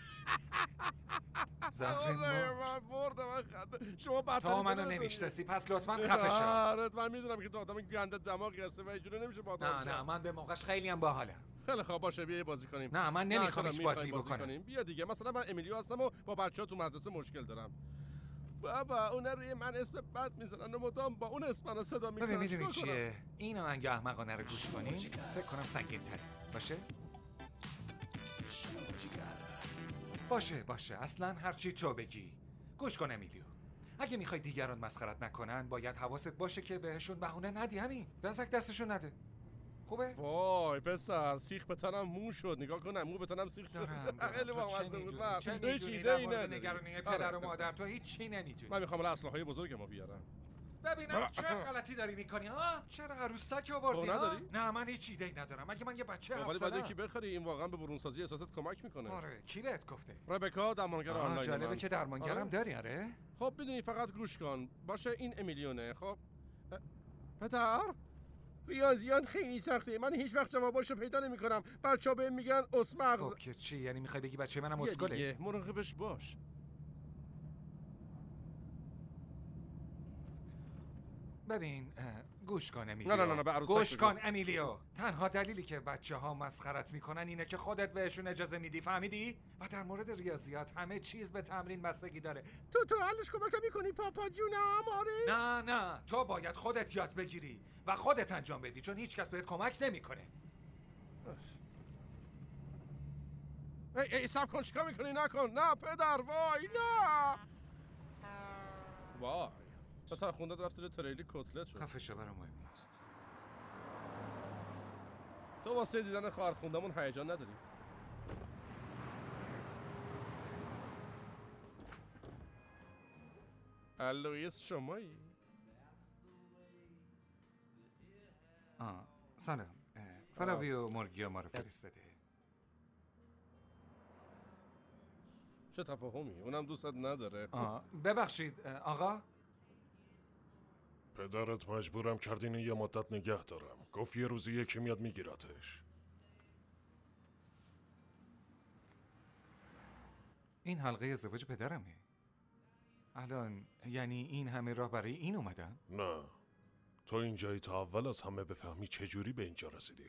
زهر من بردم من خنده. شما بدتری تو منو نمیشناسی پس لطفاً خفه شو. آره من میدونم که تو آدم گنده دماغی هستی و اینجوری نمیشه با نه نه من به موقعش خیلی هم باحالم. خیلی خوب باشه بیا بازی کنیم. نه من نمیخوام هیچ بازی بکنم. بیا دیگه مثلا من امیلیو هستم و با بچه‌ها تو مدرسه مشکل دارم. بابا اون روی من اسم بد میزنن و مدام با اون اسم منو صدا میکنن. ببین میدونی چیه؟ اینو انگه احمقانه رو گوش کنیم فکر کنم سنگین تره. باشه؟ باشه باشه اصلا هرچی تو بگی. گوش کن امیلیو. اگه میخوای دیگران مسخرت نکنن باید حواست باشه که بهشون بهونه ندی. همین دستک دستشون نده. خوبه؟ وای پسر سیخ به تنم مو شد. نگاه کن مو به تنم سیخ شد. خیلی بامزه بود. من چه هیچ میدونی ایده ای نداری. نگرانی پدر و مادر تو هیچ چی نمیدونی. من میخوام اسلحه‌های بزرگمو بیارم. ببینم چه غلطی داری میکنی ها؟ چرا عروسک آوردی ها؟ نداری؟ نه من هیچ ایده‌ای ندارم. اگه من یه بچه هفت ولی ساله بعد یکی بخری این واقعا به برونسازی احساست کمک میکنه. آره کی بهت گفته؟ ربکا درمانگر آنلاین. جالبه که درمانگرم آره؟ داری آره؟ خب میدونی فقط گوش کن. باشه این امیلیونه. خب پدر ریاضیات خیلی سخته. من هیچ وقت جواباشو پیدا نمیکنم. بچه‌ها بهم میگن اسمغز. خب که چی؟ یعنی میخوای بگی بچه منم اسکله؟ یه مراقبش باش. ببین گوش کن امیلیو. نه نه نه به عروسک گوش کن امیلیو. تنها دلیلی که بچه ها مسخرت میکنن اینه که خودت بهشون اجازه میدی. فهمیدی؟ و در مورد ریاضیات همه چیز به تمرین بستگی داره. تو تو حلش کمک میکنی پاپا جونم. آره نه نه تو باید خودت یاد بگیری و خودت انجام بدی چون هیچ کس بهت کمک نمیکنه. ای ای سب کن. چیکار میکنی؟ نکن. نه پدر وای نه. وای پسر خونده رفت زیر تریلی کتلت شد. خفه شو برام مهم نیست. تو واسه دیدن خواهر خوندمون هیجان نداری؟ الویس شمایی؟ آه سلام. فلاویو مرگیا ما رو فرستاده. چه تفاهمی؟ اونم دوستت نداره. آه ببخشید آقا. پدرت مجبورم کرد اینو یه مدت نگه دارم. گفت یه روزی یکی میاد میگیرتش. این حلقه ازدواج پدرمه. الان یعنی این همه راه برای این اومدن؟ نه تو اینجایی تا اول از همه بفهمی چجوری به اینجا رسیدی.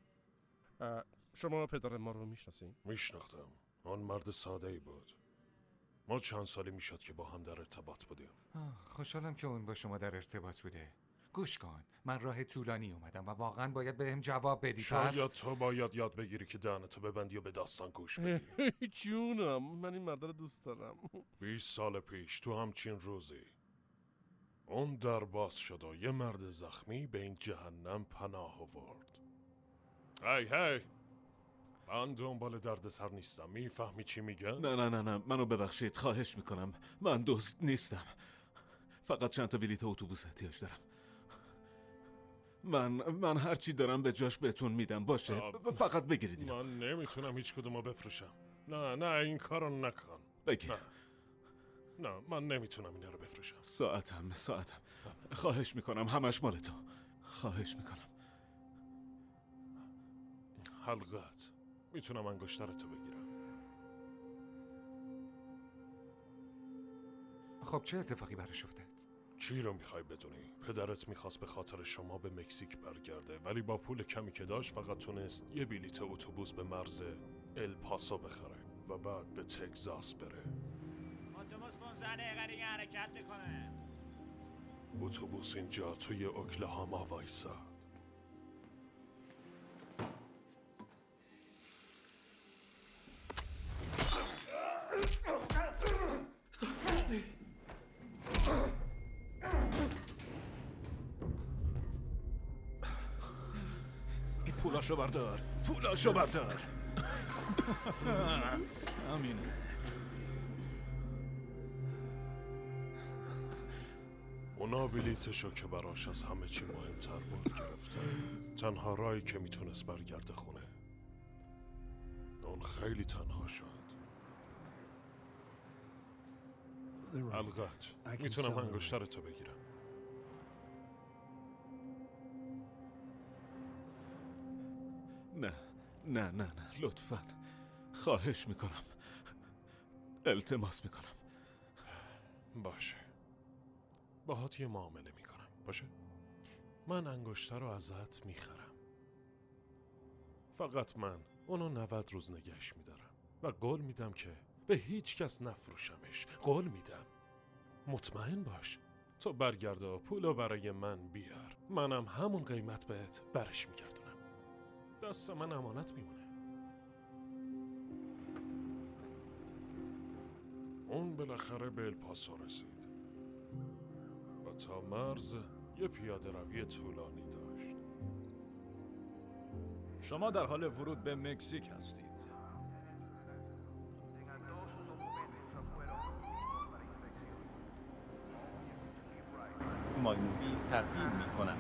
شما پدر ما رو میشناسین؟ میشناختم. آن مرد ساده ای بود. ما چند سالی میشد که با هم در ارتباط بودیم. خوشحالم که اون با شما در ارتباط بوده. گوش کن من راه طولانی اومدم و واقعا باید بهم جواب بدی. شاید پس تو باید یاد بگیری که دهنتو ببندی و به داستان گوش بدی. جونم من این مرد رو دوست دارم. بیست سال پیش تو همچین روزی اون در باز شد و یه مرد زخمی به این جهنم پناه آورد. هی هی من دنبال درد سر نیستم. میفهمی چی میگن؟ نه نه نه نه منو ببخشید خواهش میکنم. من دوست نیستم. فقط چند تا بلیط اتوبوس احتیاج دارم. من من هر چی دارم به جاش بهتون میدم. باشه فقط بگیرید اینو. من نمیتونم هیچ کدومو بفروشم. نه نه این کارو نکن. بگیر. نه نه من نمیتونم اینا رو بفروشم. ساعتم ساعتم خواهش میکنم همش مال تو. خواهش میکنم. حلقت میتونم انگشترتو بگیرم. خب چه اتفاقی براش افتاد؟ چی رو میخوای بدونی؟ پدرت میخواست به خاطر شما به مکزیک برگرده ولی با پول کمی که داشت فقط تونست یه بلیت اتوبوس به مرز الپاسو بخره و بعد به تگزاس بره. اتوبوس پانزده دقیقه دیگه حرکت میکنه. اتوبوس اینجا توی اوکلاهاما وایساد. پولاشو بردار. پولاشو بردار. همینه. اونا بلیتشو که براش از همه چی مهمتر بود گرفته. تنها رایی که میتونست برگرده خونه. اون خیلی تنها شد. الغت میتونم انگشترتو بگیرم. نه نه نه نه لطفاً خواهش میکنم. التماس میکنم. باشه باهات یه معامله میکنم. باشه من انگشتر رو ازت میخرم. فقط من اونو نود روز نگهش میدارم و قول میدم که به هیچ کس نفروشمش. قول میدم. مطمئن باش. تو برگرده و پولو برای من بیار. منم همون قیمت بهت برش میگردونم. دست من امانت میمونه. اون بالاخره به الپاسو رسید. و تا مرز یه پیاده روی طولانی داشت. شما در حال ورود به مکزیک هستید. ماینویز تقدیم می کنم.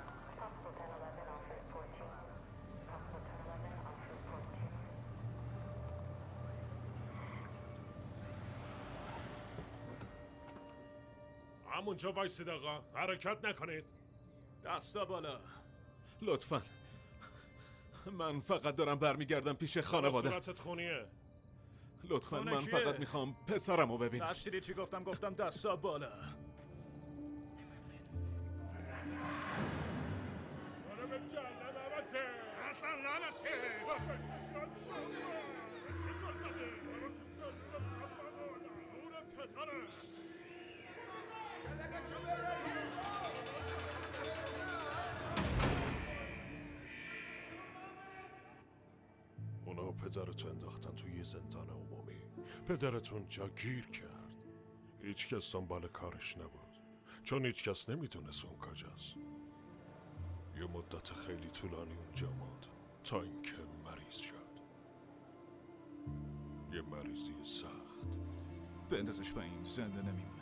همونجا وایسید آقا، حرکت نکنید. دستا بالا. لطفاً من فقط دارم برمیگردم پیش خانواده. صورتت خونیه. لطفاً خونه من کیه؟ فقط میخوام پسرمو ببینم. نشنیدی چی گفتم؟ گفتم دستا بالا. برو به جهنم عوضه. اصلا لعنتی. چه سال زده؟ برو تو سلول افغان. نور تتره. اونا پدرتو انداختن توی یه زندان عمومی. پدرتون جا گیر کرد. هیچ کس دنبال کارش نبود، چون هیچ کس نمیدونست اون کجاست. یه مدت خیلی طولانی اونجا موند تا اینکه مریض شد. یه مریضی سخت. بندازش به این، زنده نمیمونه.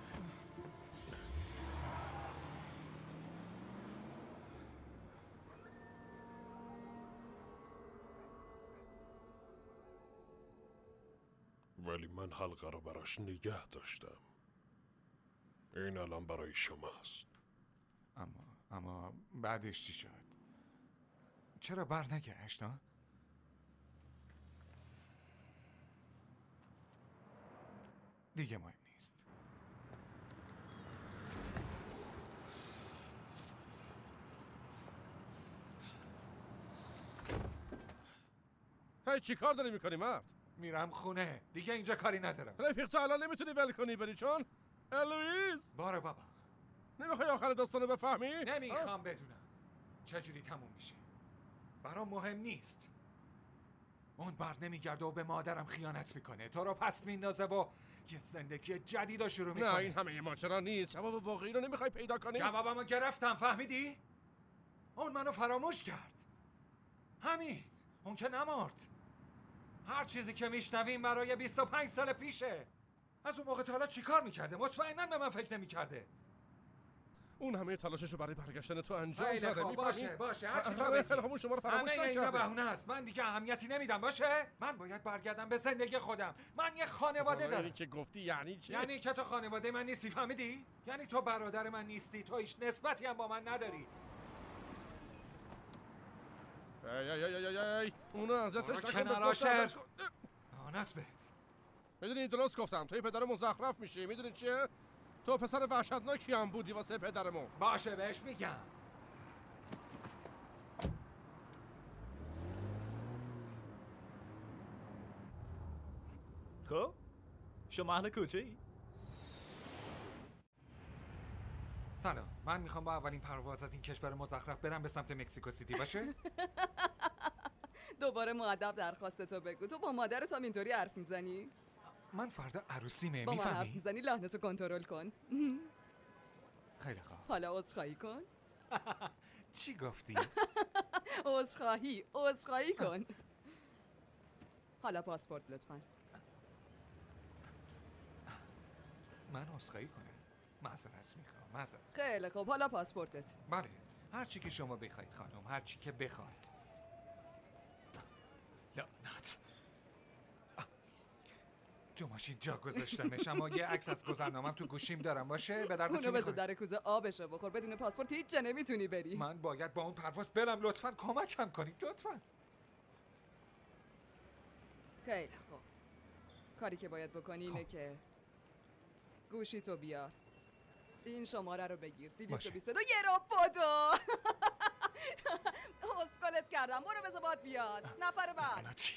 ولی من حلقه رو براش نگه داشتم. این الان برای شماست. اما اما بعدش چی شد؟ چرا بر نگشت ها؟ دیگه مهم نیست. هی چی کار داری میکنی مرد؟ میرم خونه، دیگه اینجا کاری ندارم. رفیق تو الان نمیتونی ول کنی بری چون الویز. باره بابا، نمیخوای آخر داستانو بفهمی؟ نمیخوام بدونم چجوری تموم میشه. برام مهم نیست. اون بر نمیگرده و به مادرم خیانت میکنه، تو رو پس میندازه و یه زندگی جدید رو شروع میکنه. نه این همه ماجرا نیست. جواب واقعی رو نمیخوای پیدا کنی؟ جوابمو گرفتم، فهمیدی؟ اون منو فراموش کرد. همین، اون که نمرد. هر چیزی که میشنویم برای بیست و پنج سال پیشه. از اون موقع تا حالا چیکار میکرده؟ مطمئناً به من فکر نمیکرده. اون همه تلاششو برای برگشتن تو انجام خیلی داده. خوب، باشه باشه، هر چی تو آره، بگی. خیلی خوب، شما رو فراموش همه اینا نکرده. بهونه است. من دیگه اهمیتی نمیدم، باشه؟ من باید برگردم به زندگی خودم. من یه خانواده دارم. اینی که گفتی یعنی چی؟ یعنی که تو خانواده من نیستی، فهمیدی؟ یعنی تو برادر من نیستی، تو هیچ نسبتی هم با من نداری. ای ای ای ای ای اونو ازتش نکن. کنار آشر. آنت بهت. میدونی درست گفتم، توی پدر مزخرف میشی. میدونی چیه؟ تو پسر وحشتناکی هم بودی واسه پدرمون. باشه بهش میگم. خب شما اهل کجایی؟ سلام، من میخوام با اولین پرواز از این کشور مزخرف برم به سمت مکزیکو سیتی، باشه؟ دوباره مؤدب درخواست تو بگو. تو با مادرت هم اینطوری حرف میزنی؟ من فردا عروسیمه، با من حرف میفهمی؟ میزنی لحنتو کنترل کن. خیلی خوب. حالا عذرخواهی کن. چی گفتی؟ عذرخواهی عذرخواهی کن. حالا پاسپورت لطفاً. من عذرخواهی کنم. معذرت میخوام، معذرت. خیلی خوب، حالا پاسپورتت. بله، هر چی که شما بخواید خانم، هر چی که بخواید. لعنت. تو ماشین جا گذاشتمش، اما یه عکس از گذرنامه‌ام تو گوشیم دارم، باشه؟ به درد چی اونو بذار می‌خوره؟ در کوزه آبشو بخور. بدون پاسپورت هیچ جا نمیتونی بری. من باید با اون پرواز برم، لطفاً کمکم کنید، لطفاً. خیلی خوب. کاری که باید بکنی اینه خب. که گوشی تو بیار. این شماره رو بگیر. دویست و باشه. بیست و دو یه رو بدو. اسکلت کردم. برو بذار باد بیاد. نفر بعد. لعنتی.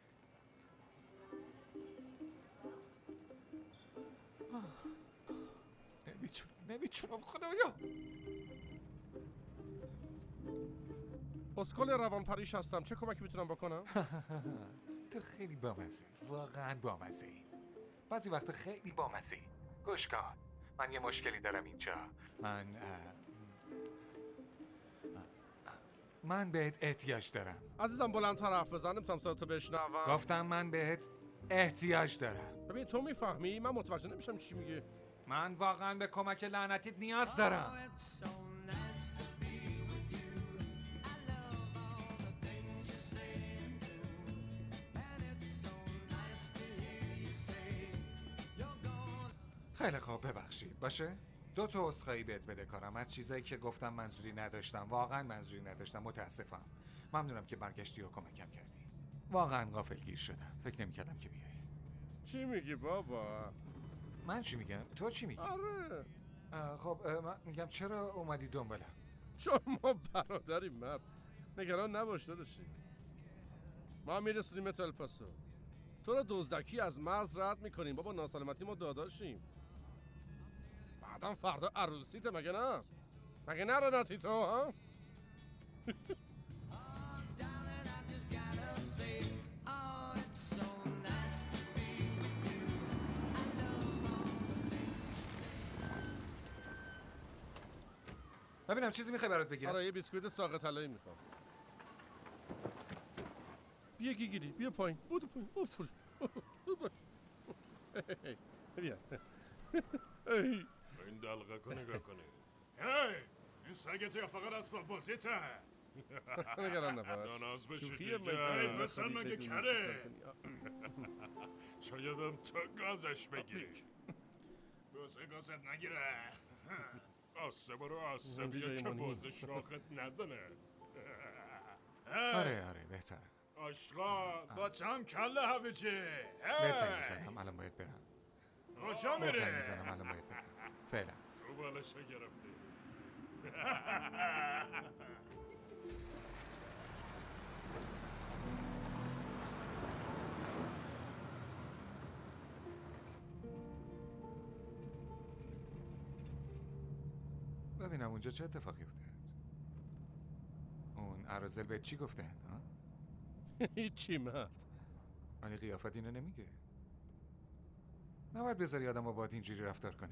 نمیتونم نمیتونم خدایا. اسکل روانپریش هستم، چه کمکی میتونم بکنم؟ تو خیلی بامزه، واقعا بامزه. بعضی وقت خیلی بامزه. گوش کن، من یه مشکلی دارم اینجا. من من بهت احتیاج دارم. عزیزم بلندتر حرف بزن، نمیتونم صداتو بشنوم. گفتم من بهت احتیاج دارم. ببین تو میفهمی؟ من متوجه نمیشم چی میگی. من واقعا به کمک لعنتیت نیاز دارم. خیلی خوب، ببخشید. باشه؟ دو تا عذرخواهی بهت بده کارم از چیزایی که گفتم منظوری نداشتم. واقعا منظوری نداشتم، متاسفم. ممنونم که برگشتی و کمکم کردی. واقعا غافلگیر شدم، فکر نمی‌کردم که بیای. چی میگی بابا؟ من چی میگم؟ تو چی میگی؟ آره. خب من میگم چرا اومدی دنبالم؟ چون ما برادریم مرد. نگران نباش داداشی. ما میرسونیم تل پاسو. تو رو دزدکی از مرز رد میکنیم بابا، ناسلامتی ما داداشیم. بعدم فردا عروسیته مگه نه؟ مگه نه رناتی تو ها؟ ببینم چیزی میخوای برات بگیرم؟ آره یه بیسکویت ساق طلایی میخوام. بیا گیگیری بیا پایین، بودو پایین، بودو بیا. این دلقه کنه نگاه کنه. هی این سگت یا فقط اسباب بازیته؟ نگران نباش. ناناز بشی شوخیه دیگه. مگه؟ پسر مگه کره؟ شایدم تو گازش بگیری. بوسه گازت نگیره. آسه برو آسه بیا که بوزه شاخت نزنه. آره آره بهتره. آشقا با چم کله هویچی. بهت زنگ میزنم الان باید برم. کجا میره؟ بهت زنگ میزنم الان باید برم. فعلا. تو بالشو گرفتی. ببینم اونجا چه اتفاقی افتاد؟ اون عرازل به چی گفته؟ ها؟ هیچی مرد. ولی قیافت اینو نمیگه. نباید بذاری آدم با باید اینجوری رفتار کنه.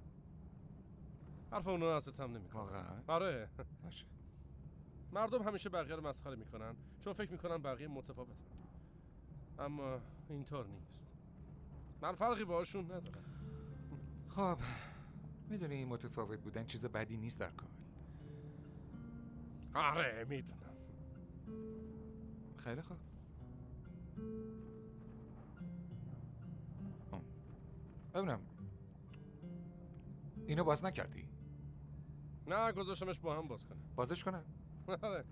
حرف اونو ازت هم نمیکنه. واقعا؟ آره. باشه. مردم همیشه بقیه رو مسخره میکنن چون فکر میکنن بقیه متفاوتن. اما اینطور نیست. من فرقی باهاشون ندارم. خب میدونی این متفاوت بودن چیز بدی نیست در کل. آره میدونم. خیلی خوب. ببینم اینو باز نکردی؟ نه گذاشتمش با هم باز کنه. بازش کنم؟ آره.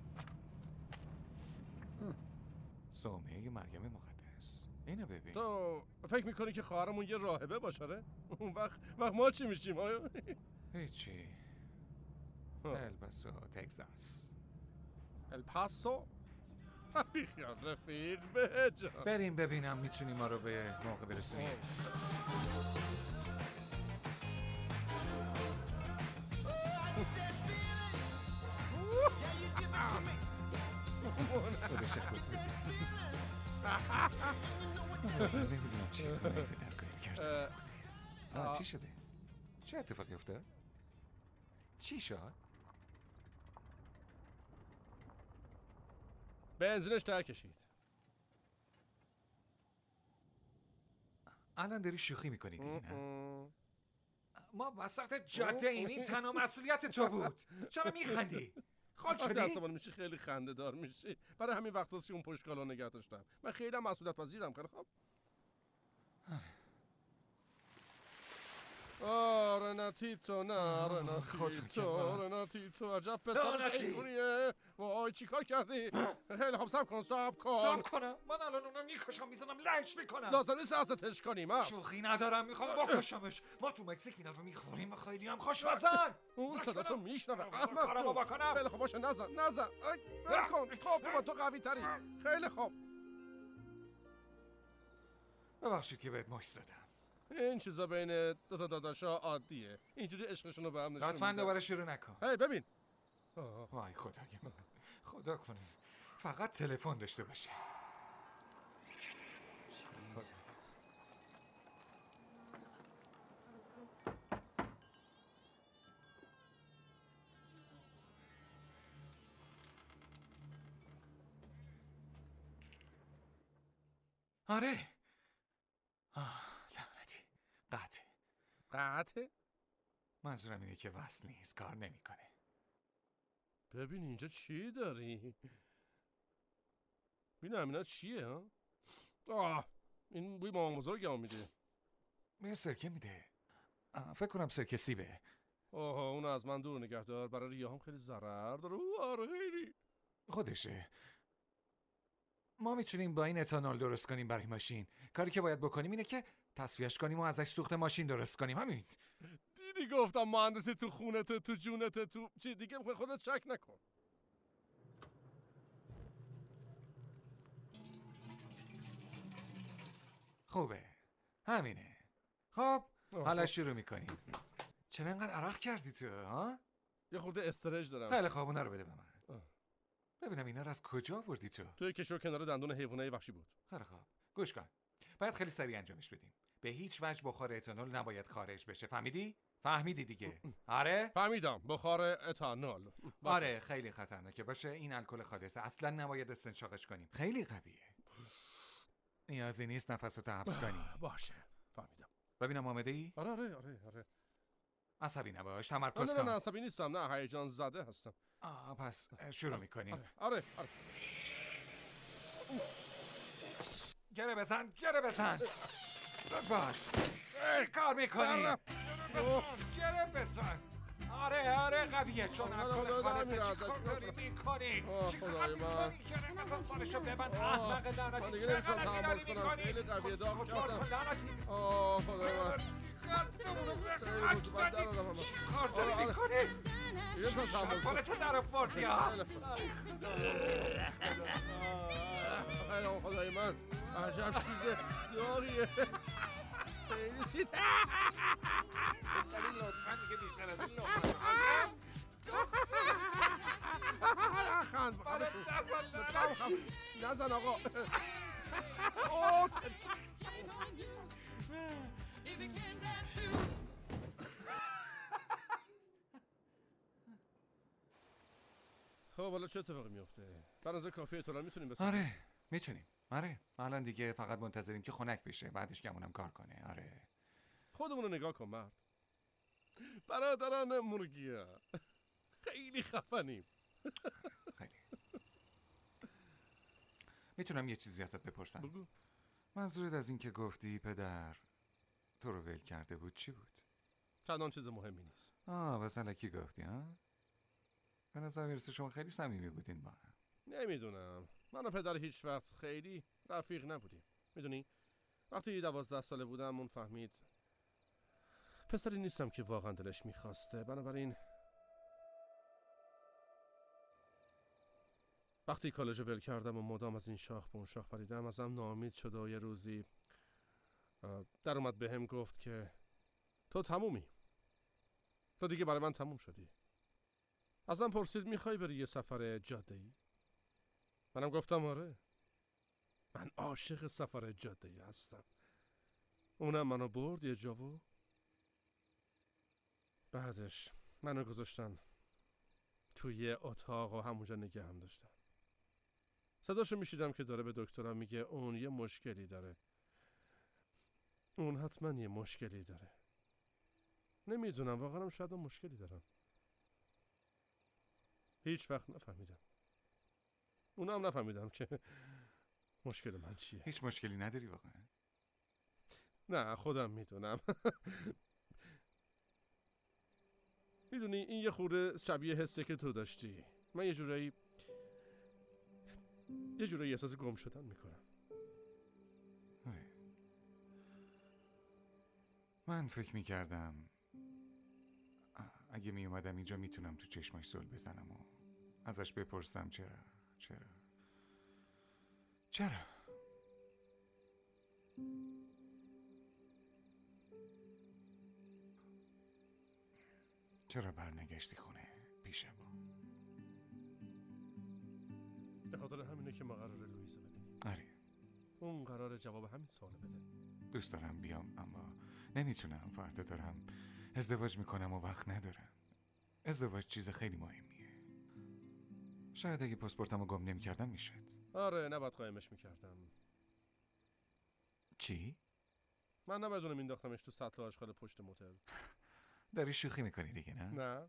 صومعه مریم مقدس. اینو ببین. تو فکر میکنی که خواهرمون یه راهبه باشه؟ آره؟ اون وقت وقت ما چی میشیم؟ هیچی. الپاسو تگزاس. الپاسو؟ بیخیال رفیق به جا. بریم ببینم میتونی ما رو به موقع برسونی. خودش خود بدی. نمیدونم چی کنه به درگاهت کرده. آه چی شده؟ چه اتفاقی افتاد؟ چی شد؟ بنزینش ته کشید. الان داری شوخی میکنی دیگه نه؟ ما وسط جاده ایم، این تنها مسئولیت تو بود. چرا میخندی؟ خال شدی؟ عصبانی میشی، خیلی خنده دار میشی. برای همین وقت هست که اون پشتکالا نگه داشتم. من خیلی هم مسئولیت پذیرم. خیلی خوب. آره نتیتو نه رناتیتو رناتیتو عجب پسر خیلیه. وای چی کار کردی؟ خیلی خوب سب کن سب کن سب کنم؟ من الان اونو میکشم میزنم لش میکنم. لازم نیست حضرتش کنیم ها. شوخی ندارم میخوام بکشمش. ما تو مکزیک اینا رو میخوریم و خیلی هم خوشمزن. اون صدا تو میشنوه احمد کارمو بکنم. خیلی خوب باشه نزن نزن ول کن. خب بابا تو قوی تری. خیلی خوب. ببخشید که بهت مشت زدم. این چیزا بین دو تا داداشا عادیه. اینجوری عشقشون رو به هم نشون لطفاً دوباره شروع نکن. هی ببین. وای خدایا من. خدا کنه فقط تلفن داشته باشه. آره. آه لعنتی. قطع. قطع؟ منظورم اینه که وصل نیست، کار نمیکنه. ببین اینجا چی داری؟ ببینم اینا چیه ها؟ آه این بوی مامان بزرگ هم میده. به سرکه میده. فکر کنم سرکه سیبه. آه اون از من دور نگه دار، برای ریه هم خیلی ضرر داره. آره خیلی خودشه. ما میتونیم با این اتانول درست کنیم برای ماشین. کاری که باید بکنیم اینه که تصفیهش کنیم و ازش سوخت ماشین درست کنیم. همین. دیدی گفتم مهندسی تو خونت، تو جونت، تو چی دیگه خودت شک نکن. خوبه. همینه. خب حالا شروع میکنیم. چرا انقدر عرق کردی تو ها؟ یه خورده استرس دارم. خیلی خوب اونا رو بده به من. ببینم اینا رو از کجا آوردی تو؟ توی کشو کنار دندون حیوانای وحشی بود. خیلی خوب. گوش کن. باید خیلی سریع انجامش بدیم. به هیچ وجه بخار اتانول نباید خارج بشه. فهمیدی؟ فهمیدی دیگه. آره؟ فهمیدم. بخار اتانول. آره خیلی خطرناکه. باشه این الکل خالصه. اصلا نباید استنشاقش کنیم. خیلی قویه. نیازی نیست نفساتو حبس کنی. باشه. فهمیدم. ببینم آماده ای؟ آره آره آره آره. عصبی نباش، تمرکز کن. نه نه نه عصبی نیستم، نه هیجان زده هستم. آه پس شروع میکنیم. آره آره, آره. گره بزن گره بزن. زود باش. چی کار میکنی؟ گره بزن. آره آره قویه چون الکل خالصه. چی کار داری میکنی؟ چی کار میکنی؟ گره بزن سالشو ببند. احمق لعنتی چه غلطی داری میکنی؟ خیلی قویه داغ کردم. لعنتی. آه خدای من. کار داری میکنی؟ شبانتو در آوردی ها. ای خدای من عجب چیز داغیه. خیلی چیز لطفا دیگه بیشتر از این نخند نزن نزن آقا. خب حالا چه اتفاقی میفته؟ در از کافی اطلاع میتونیم بسازیم؟ آره میتونیم. آره الان دیگه فقط منتظریم که خنک بشه، بعدش گمونم کار کنه. آره خودمون رو نگاه کن مرد. برادران مرگیا خیلی خفنیم. خیلی. میتونم یه چیزی ازت بپرسم؟ بگو. منظورت از این که گفتی پدر تو رو ول کرده بود چی بود؟ چندان چیز مهمی نیست. آه بس الکی گفتی ها؟ به نظر میرسه شما خیلی صمیمی بودین با هم. نمیدونم، من و پدر هیچ وقت خیلی رفیق نبودیم. میدونی وقتی دوازده ساله بودم اون فهمید پسری نیستم که واقعا دلش میخواسته، بنابراین وقتی کالج ول کردم و مدام از این شاخ به اون شاخ پریدم ازم ناامید شد و یه روزی در اومد به هم گفت که تو تمومی، تو دیگه برای من تموم شدی. ازم پرسید میخوای بری یه سفر جاده‌ای؟ منم گفتم آره، من عاشق سفر جاده‌ای هستم. اونم منو برد یه جا و بعدش منو گذاشتن توی یه اتاق و همونجا نگه هم داشتن. صداشو میشیدم که داره به دکترم میگه اون یه مشکلی داره، اون حتما یه مشکلی داره. نمیدونم واقعا شاید اون مشکلی دارم. هیچ وقت نفهمیدم. اونم نفهمیدم که مشکل من چیه. هیچ مشکلی نداری واقعا؟ نه خودم میدونم. میدونی این یه خورده شبیه حسه که تو داشتی. من یه جورایی یه جورایی احساس گم شدن میکنم. آره. من فکر میکردم اگه میومدم اینجا میتونم تو چشماش زل بزنم و ازش بپرسم چرا چرا چرا چرا برنگشتی خونه پیش ما؟ به خاطر همینه که ما قراره لویزو ببینیم. آره. اون قراره جواب همین سوالو بده. دوست دارم بیام اما نمیتونم. فردا دارم ازدواج میکنم و وقت ندارم. ازدواج چیز خیلی مهمیه. شاید اگه پاسپورتمو گم نمیکردم میشد. آره نباید قایمش میکردم. چی؟ من نبدونم مینداختمش تو سطل آشغال پشت موتر. داری شوخی میکنی دیگه نه؟ نه.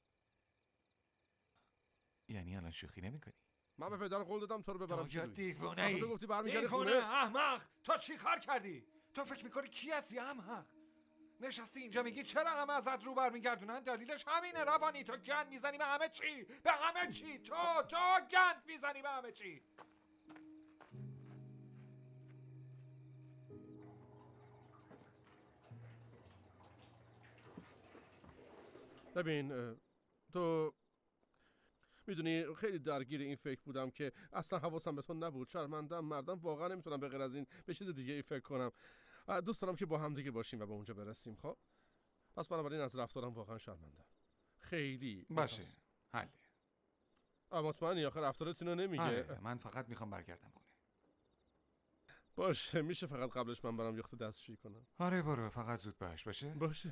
یعنی الان شوخی نمیکنی؟ من به پدر قول دادم تو رو ببرم تو دیوونه ای. تو گفتی برمیگردی دیوونه خونه. احمق. تو چی کار کردی؟ تو فکر میکنی کی هستی احمق؟ نشستی اینجا میگی چرا همه ازت رو برمیگردونن؟ دلیلش همینه روانی. تو گند میزنی به همه چی، به همه چی. تو تو گند میزنی به همه چی. ببین تو میدونی خیلی درگیر این فکر بودم که اصلا حواسم به تو نبود. شرمندم مردم، واقعا نمیتونم به غیر از این به چیز دیگه ای فکر کنم. دوست دارم که با هم دیگه باشیم و به اونجا برسیم. خب پس بنابراین از رفتارم واقعا شرمندم. خیلی باشه حله. مطمئنی آخه رفتارت اینو نمیگه؟ آره، من فقط میخوام برگردم خونه. باشه میشه فقط قبلش من برام یخت دستشویی کنم؟ آره برو، فقط زود باش. باشه باشه.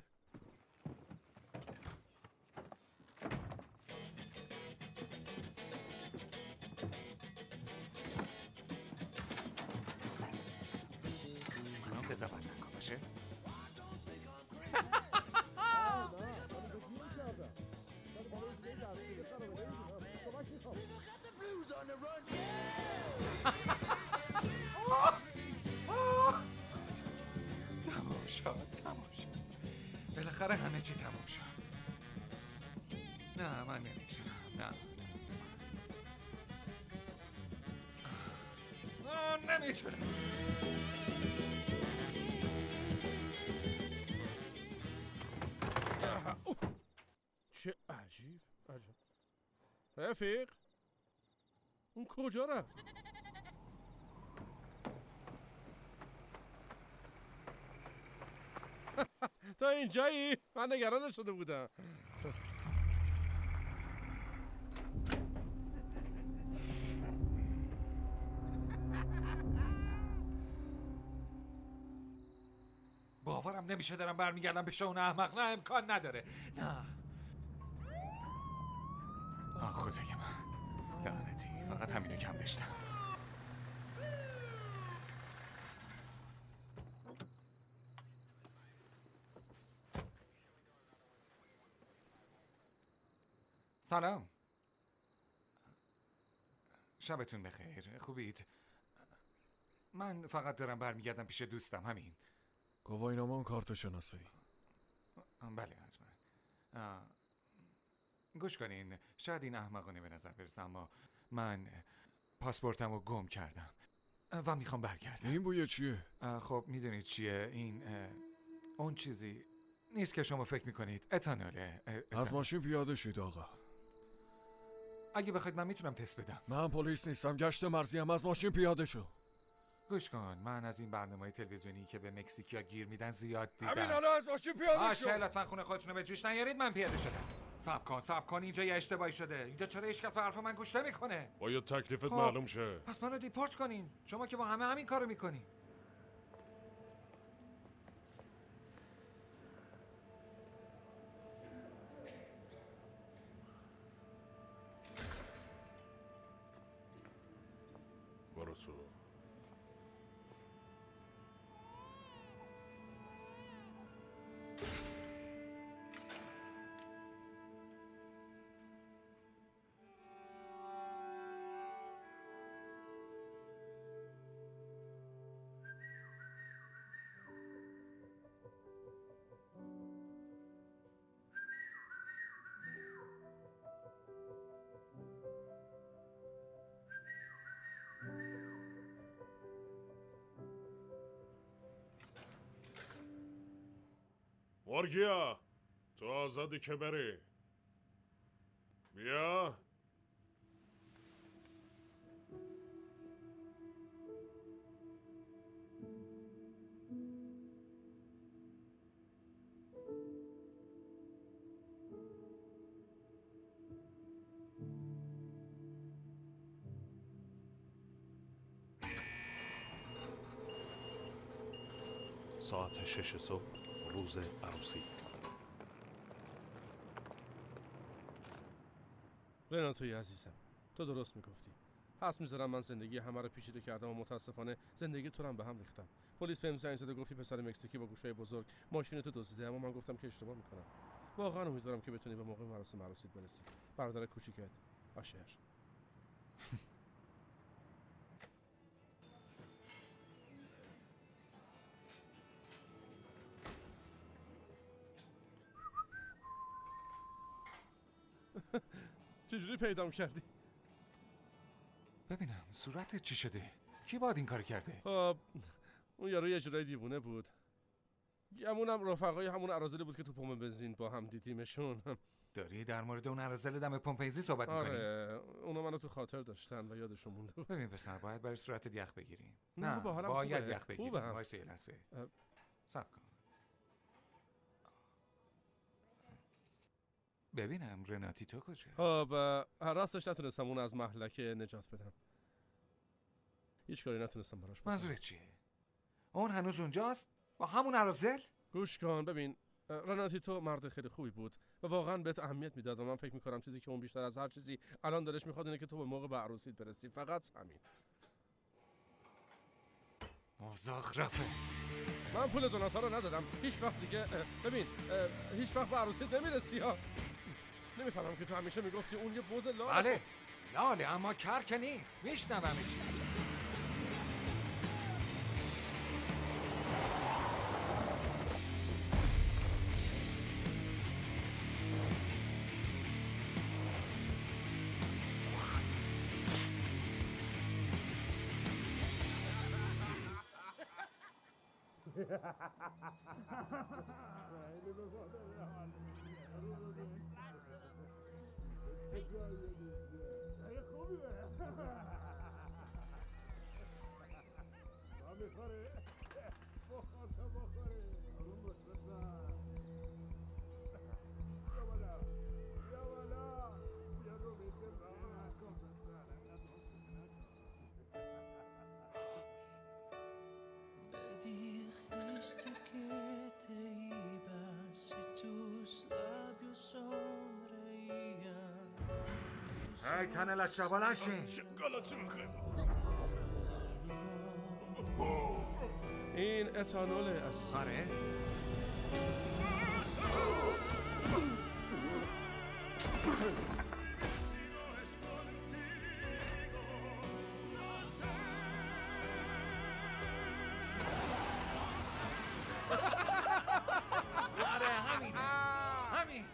منو قضاوت نکن باشه. تمام شد تمام شد بالاخره همه چی تمام شد. نه من نمیتونم. نه نه نمیتونم. چه عجیب عجب. رفیق اون کجا رفت؟ تا اینجایی؟ من نگران شده بودم. باورم نمیشه دارم برمیگردم به اون احمق. نه امکان نداره. نه آه خدای من لعنتی، فقط همینو کم داشتم. سلام، شبتون بخیر. خوبید؟ من فقط دارم برمیگردم پیش دوستم. همین. گواهینامه و کارت شناسایی. بله حتما. گوش کنین، شاید این احمقانه به نظر برسه اما من پاسپورتم رو گم کردم و میخوام برگردم. این بویه چیه؟ خب میدونید چیه این؟ اون چیزی نیست که شما فکر میکنید. اتانوله. اتانول. از ماشین پیاده شید آقا. اگه بخواید من میتونم تست بدم. من پلیس نیستم، گشت مرزی هم. از ماشین پیاده شو. گوش کن، من از این برنامه‌های تلویزیونی که به مکزیکیا گیر میدن زیاد دیدم. همین حالا از ماشین پیاده شو. باشه لطفاً خونه خودتون رو به جوش نیارید. من پیاده شدم. صبر کن صبر کن، اینجا یه اشتباهی شده. اینجا چرا هیچ کس به حرف من گوش نمیکنه؟ باید تکلیفت خب. معلوم شه. پس منو دیپورت کنین. شما که با همه همین کارو میکنین. برو تو. مورگیا تو آزادی که بری. بیا. ساعت شش صبح روز عروسی. رناتوی عزیزم، تو درست میگفتی. حس میذارم من زندگی همه رو پیچیده کردم و متاسفانه زندگی تو رو هم به هم ریختم. پلیس بهم زنگ زد و گفتی پسر مکزیکی با گوشای بزرگ ماشینتو دزدیده، اما من گفتم که اشتباه میکنم. واقعا امیدوارم که بتونی به موقع مراسم عروسیت برسی. برادر کوچیکت آشر. چجوری پیدام کردی؟ ببینم صورتت چی شده؟ کی باید این کار کرده؟ خب اون یارو یه جورای دیوونه بود. گمونم رفقای همون ارازلی بود که تو پمپ بنزین با هم دیدیمشون. داری در مورد اون ارازل دم پمپ بنزین صحبت میکنی؟ آره اونا منو تو خاطر داشتن و یادشون مونده بود. ببین پسر باید برای صورتت یخ بگیریم. نه, نه با حالم باید خوبه. یخ بگیریم. خوبه هم. وایسا یه لحظه. صبر کن. ببینم رناتی تو کجاست؟ خب راستش نتونستم اون از مهلکه نجات بدم. هیچ کاری نتونستم براش بکنم. منظورت چیه؟ اون هنوز اونجاست؟ با همون ارازل؟ گوش کن ببین، رناتی تو مرد خیلی خوبی بود و واقعا بهت اهمیت میداد و من فکر میکنم چیزی که اون بیشتر از هر چیزی الان دلش میخواد اینه که تو به موقع به عروسیت برسی. فقط همین. مزخرفه. من پول دوناتا رو ندادم. هیچ وقت دیگه ببین هیچ وقت به عروسیت نمیرسی ها. نمیفهمم که تو همیشه میگفتی اون یه بوز لاله. بله لاله اما کر که نیست. میشنوم چی. ای تنه لچه بلند شین. این اتانوله عزیز. آره؟ آره همین همین.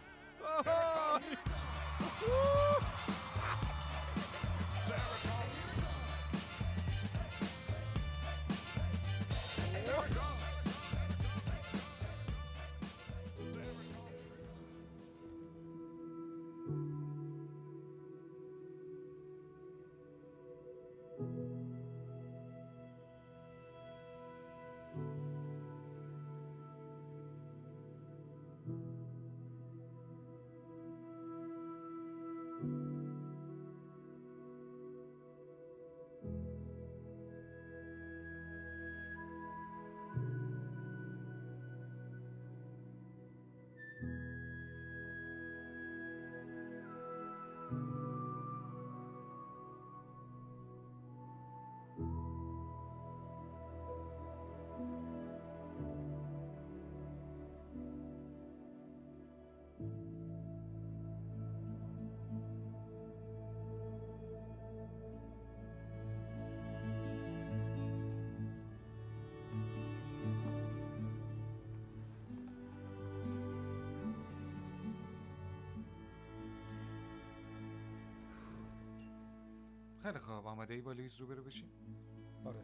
خیلی خوب آماده ای با لویز روبرو بشیم؟ آره.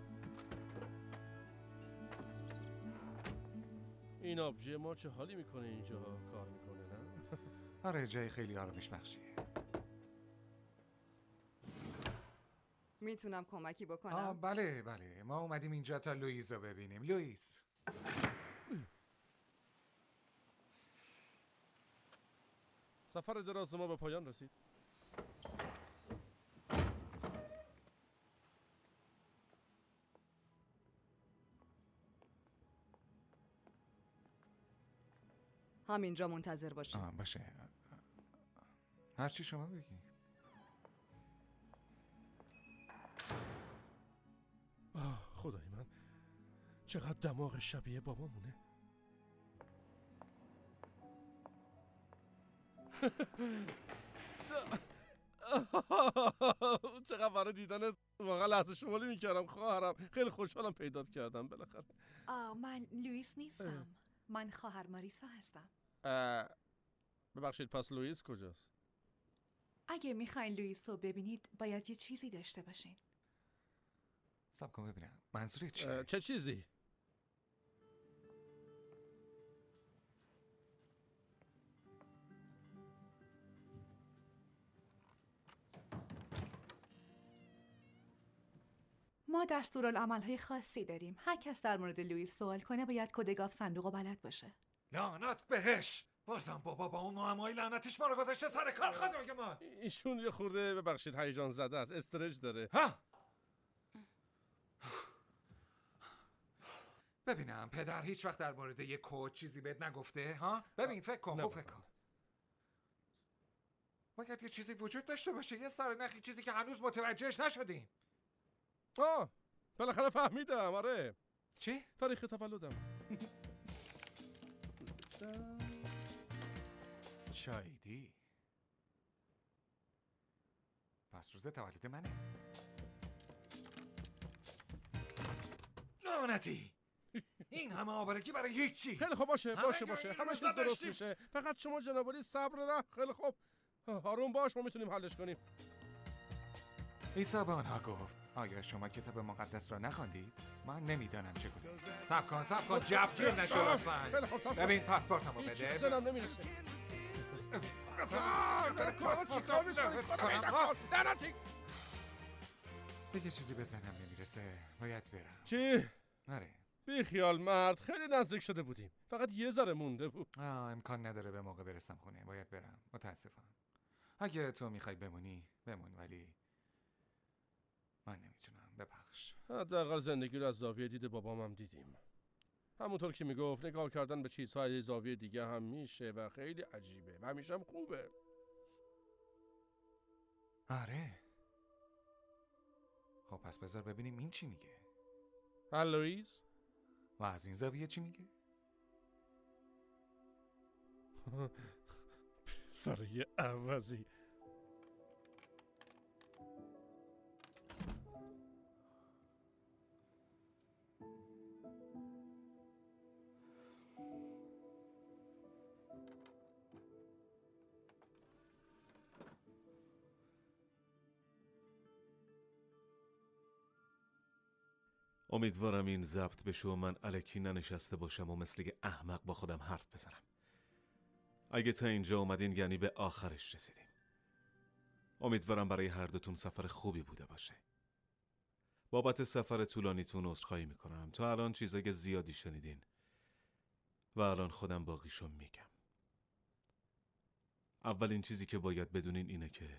این آبجی ما چه حالی میکنه اینجا کار میکنه نه؟ آره جای خیلی آرامش بخشیه. میتونم کمکی بکنم؟ آه بله بله ما اومدیم اینجا تا لویز رو ببینیم. لویز سفر دراز ما به پایان رسید. همینجا منتظر باشی. آه باشه. هرچی شما بگی. خدای من چقدر دماغ شبیه بابامونه. چقدر برای دیدن واقعا لحظه شمالی میکردم خواهرم. خیلی خوشحالم پیدات کردم بالاخره. آه من لوئیس نیستم. من خواهر ماریسا هستم. ببخشید پس لوئیس کجاست؟ اگه میخواین لوئیس رو ببینید باید یه چیزی داشته باشین. صبر کن ببینم منظورت چیه؟ چه چیزی؟ ما دستورالعمل‌های خاصی داریم. هر کس در مورد لوئیس سوال کنه باید کد گاف صندوق بلد باشه. لعنت بهش. بازم بابا با اون معمای لعنتش ما رو گذاشته سر کار خدای من. ایشون یه خورده ببخشید هیجان زده است، استرس داره. ها ببینم پدر هیچ وقت در مورد یه کد چیزی بهت نگفته ها؟ ببین فکر کن خوب فکر کن. باید یه چیزی وجود داشته باشه، یه سر نخی چیزی که هنوز متوجهش نشدیم. آه بالاخره فهمیدم. آره چی؟ تاریخ تولدم. شایدی پس روز تولد منه. لعنتی این همه آوارگی برای هیچی. خیلی خوب باشه باشه باشه همه همش روزا درست داشتیم. میشه. فقط شما جناب عالی صبر نه. خیلی خوب آروم باش، ما میتونیم حلش کنیم. عیسی به آنها گفت آیا شما کتاب مقدس را نخواندید؟ من نمیدانم چه کنید. صبر کن صبر کن جفگیر نشو لطفاً. خیلی خوب صبر کن. ببین پاسپورتمو هیچ بده. چیزی هم نمیرسه. دیگه چیزی به ذهنم نمیرسه. باید برم. چی؟ آره. بی خیال مرد، خیلی نزدیک شده بودیم. فقط یه ذره مونده بود. آه امکان نداره به موقع برسم خونه. باید برم. متاسفم. اگه تو میخوای بمونی بمون، ولی من نمیتونم. ببخش. حداقل زندگی رو از زاویه دید بابامم دیدیم. همونطور که میگفت نگاه کردن به چیزهای زاویه دیگه هم میشه و خیلی عجیبه و همیشه هم خوبه. آره. خب پس بذار ببینیم این چی میگه. لوئیس و از این زاویه چی میگه؟ سریع عوضی. امیدوارم این ضبط بشه و من الکی ننشسته باشم و مثل یه احمق با خودم حرف بزنم. اگه تا اینجا اومدین یعنی به آخرش رسیدین. امیدوارم برای هر دوتون سفر خوبی بوده باشه. بابت سفر طولانیتون عذرخواهی میکنم. تا الان چیزای زیادی شنیدین و الان خودم باقیشو میگم. اولین چیزی که باید بدونین اینه که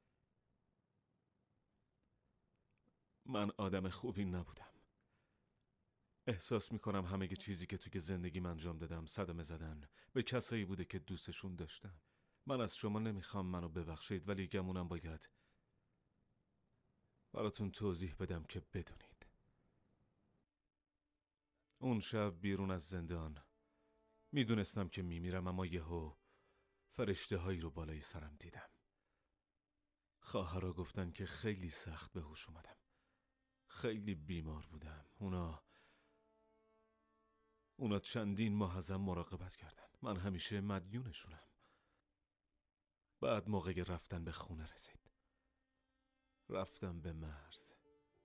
من آدم خوبی نبودم. احساس میکنم همه چیزی که توی زندگیم انجام دادم صدمه زدن به کسایی بوده که دوستشون داشتم. من از شما نمیخوام منو ببخشید، ولی گمونم باید براتون توضیح بدم که بدونید. اون شب بیرون از زندان میدونستم که میمیرم، اما یهو فرشته هایی رو بالای سرم دیدم. خواهرها گفتن که خیلی سخت به هوش اومدم. خیلی بیمار بودم. اونا اونا چندین ماه ازم مراقبت کردن. من همیشه مدیونشونم. بعد موقع رفتن به خونه رسید. رفتم به مرز.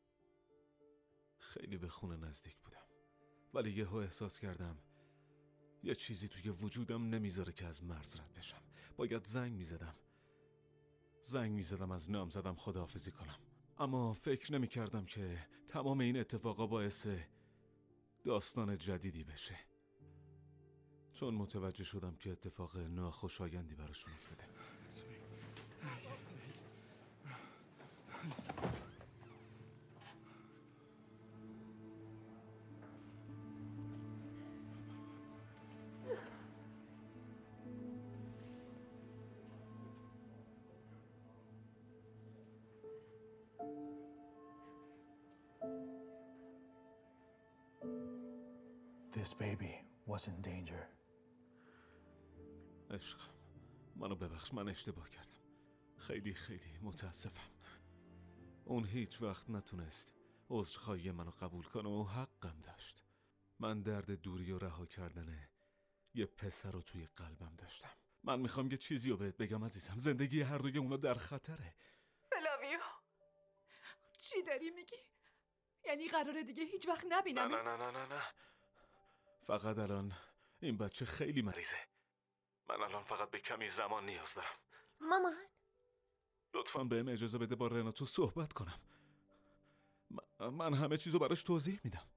خیلی به خونه نزدیک بودم، ولی یهو احساس کردم یه چیزی توی وجودم نمیذاره که از مرز رد بشم. باید زنگ میزدم. زنگ میزدم از نام زدم خداحافظی کنم. اما فکر نمی کردم که تمام این اتفاقا باعث داستان جدیدی بشه، چون متوجه شدم که اتفاق ناخوشایندی براشون افتاده. this baby was in danger. عشقم، منو ببخش، من اشتباه کردم. خیلی خیلی متاسفم. اون هیچ وقت نتونست عذرخواهی منو قبول کنه و حقم داشت. من درد دوری و رها کردن یه پسر رو توی قلبم داشتم. من میخوام یه چیزی رو بهت بگم عزیزم. زندگی هر دوی اونا در خطره. فلاویو، چی داری میگی؟ یعنی قراره دیگه هیچ وقت نبینم؟ نه نه نه نه نه فقط الان این بچه خیلی مریضه. من الان فقط به کمی زمان نیاز دارم. مامان، لطفاً بهم اجازه بده با رناتو صحبت کنم. من, من همه چیزو براش توضیح میدم.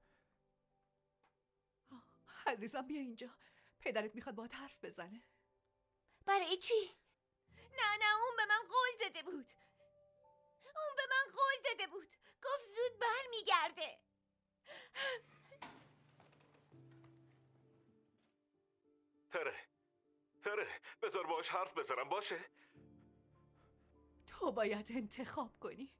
عزیزم بیا اینجا، پدرت میخواد باهات حرف بزنه. برای چی؟ نه نه اون به من قول داده بود. اون به من قول داده بود. گفت زود برمیگرده. تره تره بذار باهاش حرف بزنم باشه؟ تو باید انتخاب کنی.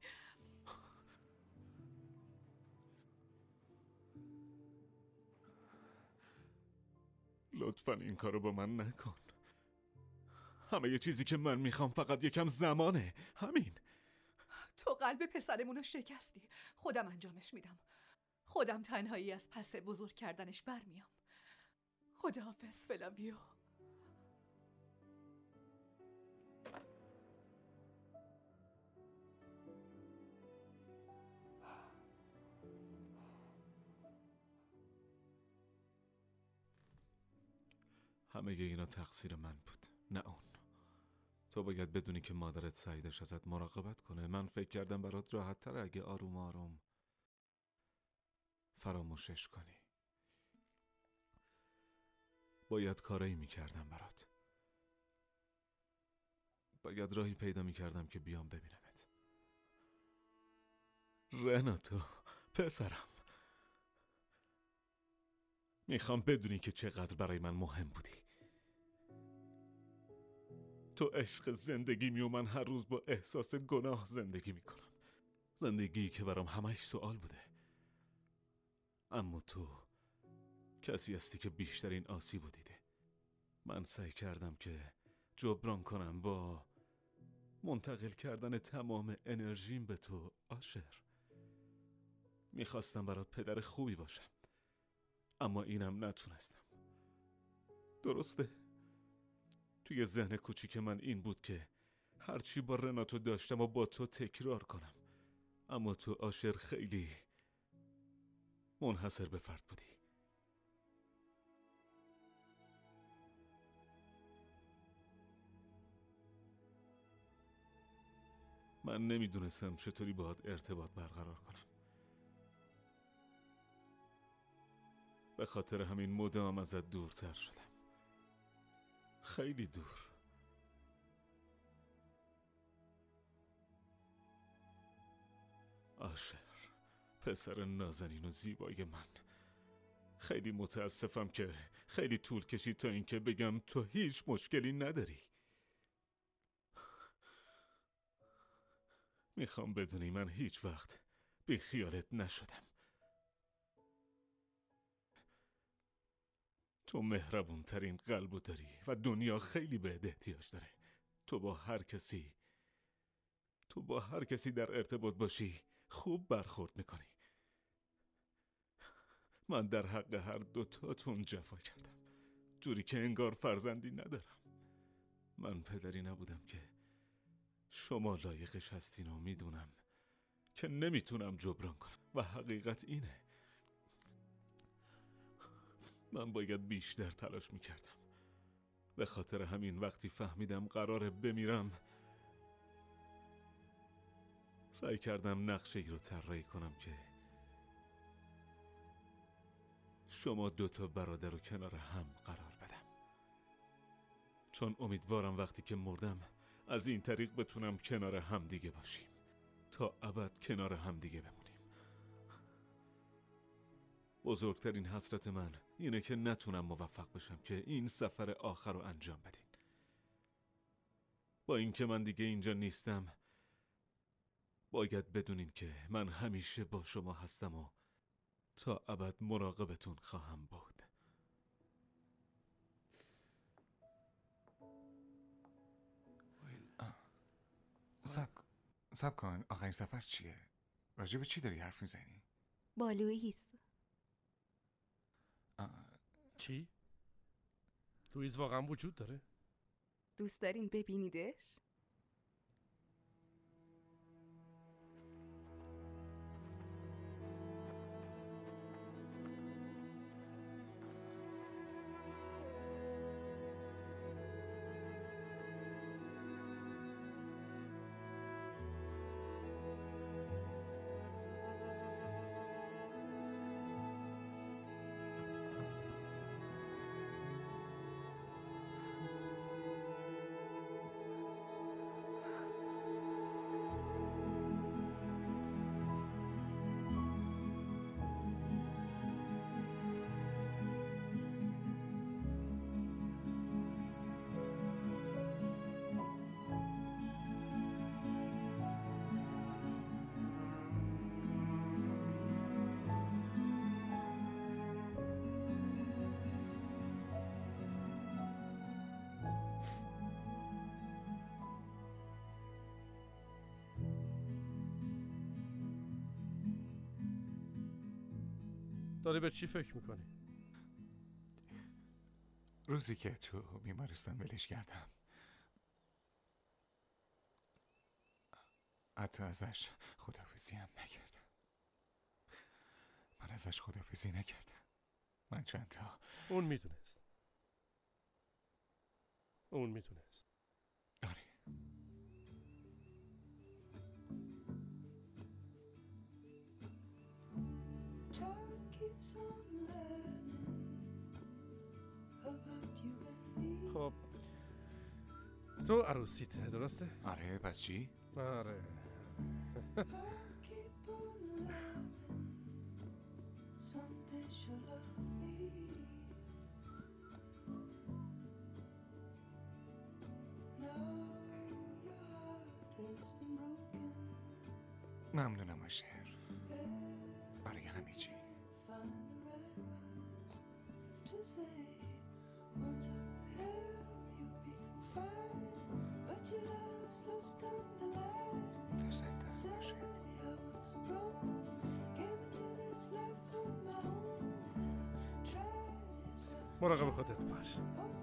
لطفاً این کارو با من نکن. همه یه چیزی که من میخوام فقط یکم زمانه. همین. تو قلب پسرمون رو شکستی. خودم انجامش میدم. خودم تنهایی از پس بزرگ کردنش برمیام. خداحافظ فلاویو. همه اینا تقصیر من بود، نه اون. تو باید بدونی که مادرت سعی داشت ازت مراقبت کنه. من فکر کردم برات راحت تر اگه آروم آروم فراموشش کنی. باید کارایی میکردم برات. باید راهی پیدا میکردم که بیام ببینمت. رناتو پسرم، میخوام بدونی که چقدر برای من مهم بودی. تو عشق زندگیمی و من هر روز با احساس گناه زندگی میکنم. زندگی که برام همش سوال بوده. اما تو کسی هستی که بیشترین آسیبو دیده. من سعی کردم که جبران کنم با منتقل کردن تمام انرژیم به تو آشر. میخواستم برات پدر خوبی باشم، اما اینم نتونستم. درسته؟ توی ذهن کوچیک من این بود که هرچی با رناتو داشتم و با تو تکرار کنم. اما تو آشر خیلی منحصر به فرد بودی. من نمیدونستم چطوری باهات ارتباط برقرار کنم. به خاطر همین مدام ازت دورتر شدم. خیلی دور. آشر، پسر نازنین و زیبای من، خیلی متاسفم که خیلی طول کشید تا اینکه بگم تو هیچ مشکلی نداری. میخوام بدونی من هیچ وقت بی خیالت نشدم. تو مهربون ترین قلبو داری و دنیا خیلی بهت احتیاج داره. تو با هر کسی تو با هر کسی در ارتباط باشی خوب برخورد میکنی. من در حق هر دوتاتون جفا کردم، جوری که انگار فرزندی ندارم. من پدری نبودم که شما لایقش هستین و میدونم که نمیتونم جبران کنم و حقیقت اینه. من باید بیشتر تلاش میکردم. به خاطر همین وقتی فهمیدم قراره بمیرم سعی کردم نقشه ای رو طراحی کنم که شما دوتا برادر رو کنار هم قرار بدم، چون امیدوارم وقتی که مردم از این طریق بتونم کنار هم دیگه باشیم، تا ابد کنار هم دیگه بمونیم. بزرگترین حسرت من اینه که نتونم موفق بشم که این سفر آخر رو انجام بدین. با اینکه من دیگه اینجا نیستم، باید بدونین که من همیشه با شما هستم و تا ابد مراقبتون خواهم بود. سب سب کن، آخرین سفر چیه؟ راجع به چی داری حرف میزنی؟ با لوئیس. چی؟ لوئیس واقعا وجود داره؟ دوست دارین ببینیدش؟ داری به چی فکر میکنی؟ روزی که تو بیمارستان ولش کردم، حتی ازش خداحافظی هم نکردم. من ازش خداحافظی نکردم. من چند تا اون میدونست. اون میدونست. آره. خب تو عروسیته درسته؟ آره، پس چی؟ آره ممنونم آشر برای همه چی. مراقب خودت باش.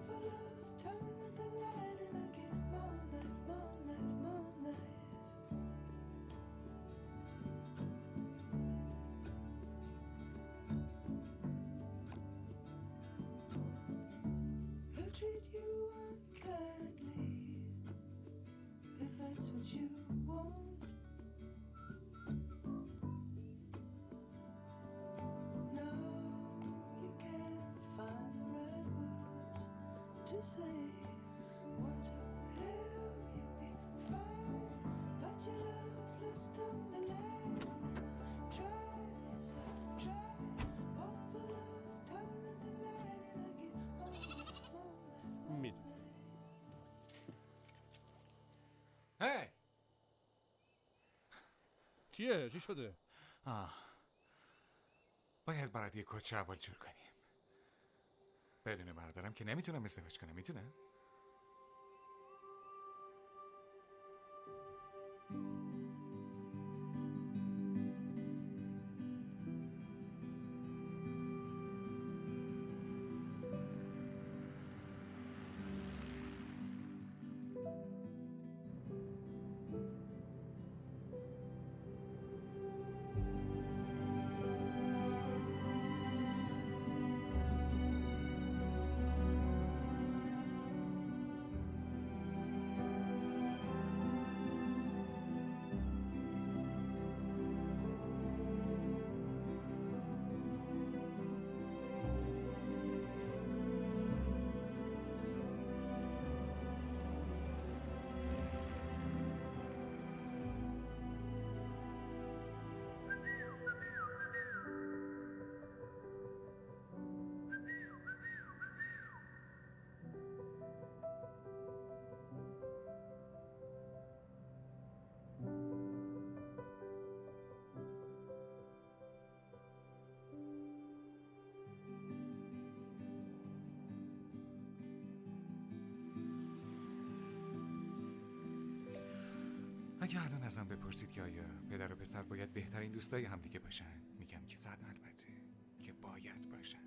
هی چیه؟ چی شده؟ آه. باید برات یه کت اول جور کنیم. بدون برادرم که نمیتونم ازدواج کنم. میتونم؟ الان ازم بپرسید که آیا پدر و پسر باید بهترین دوستای همدیگه باشن، میگم که صد البته که باید باشن.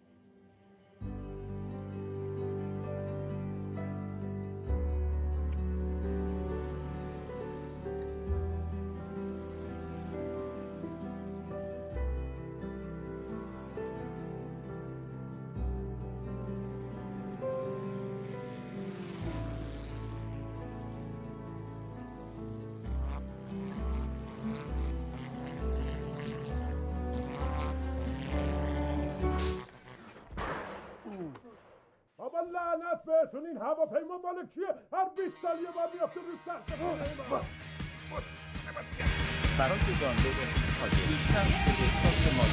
بابا لعنت بهتون، این هواپیما مال کیه؟ هر بیست سال یه بار میافته رو سخت برای دانلود اپلیکیشن بیشتر به احساس ما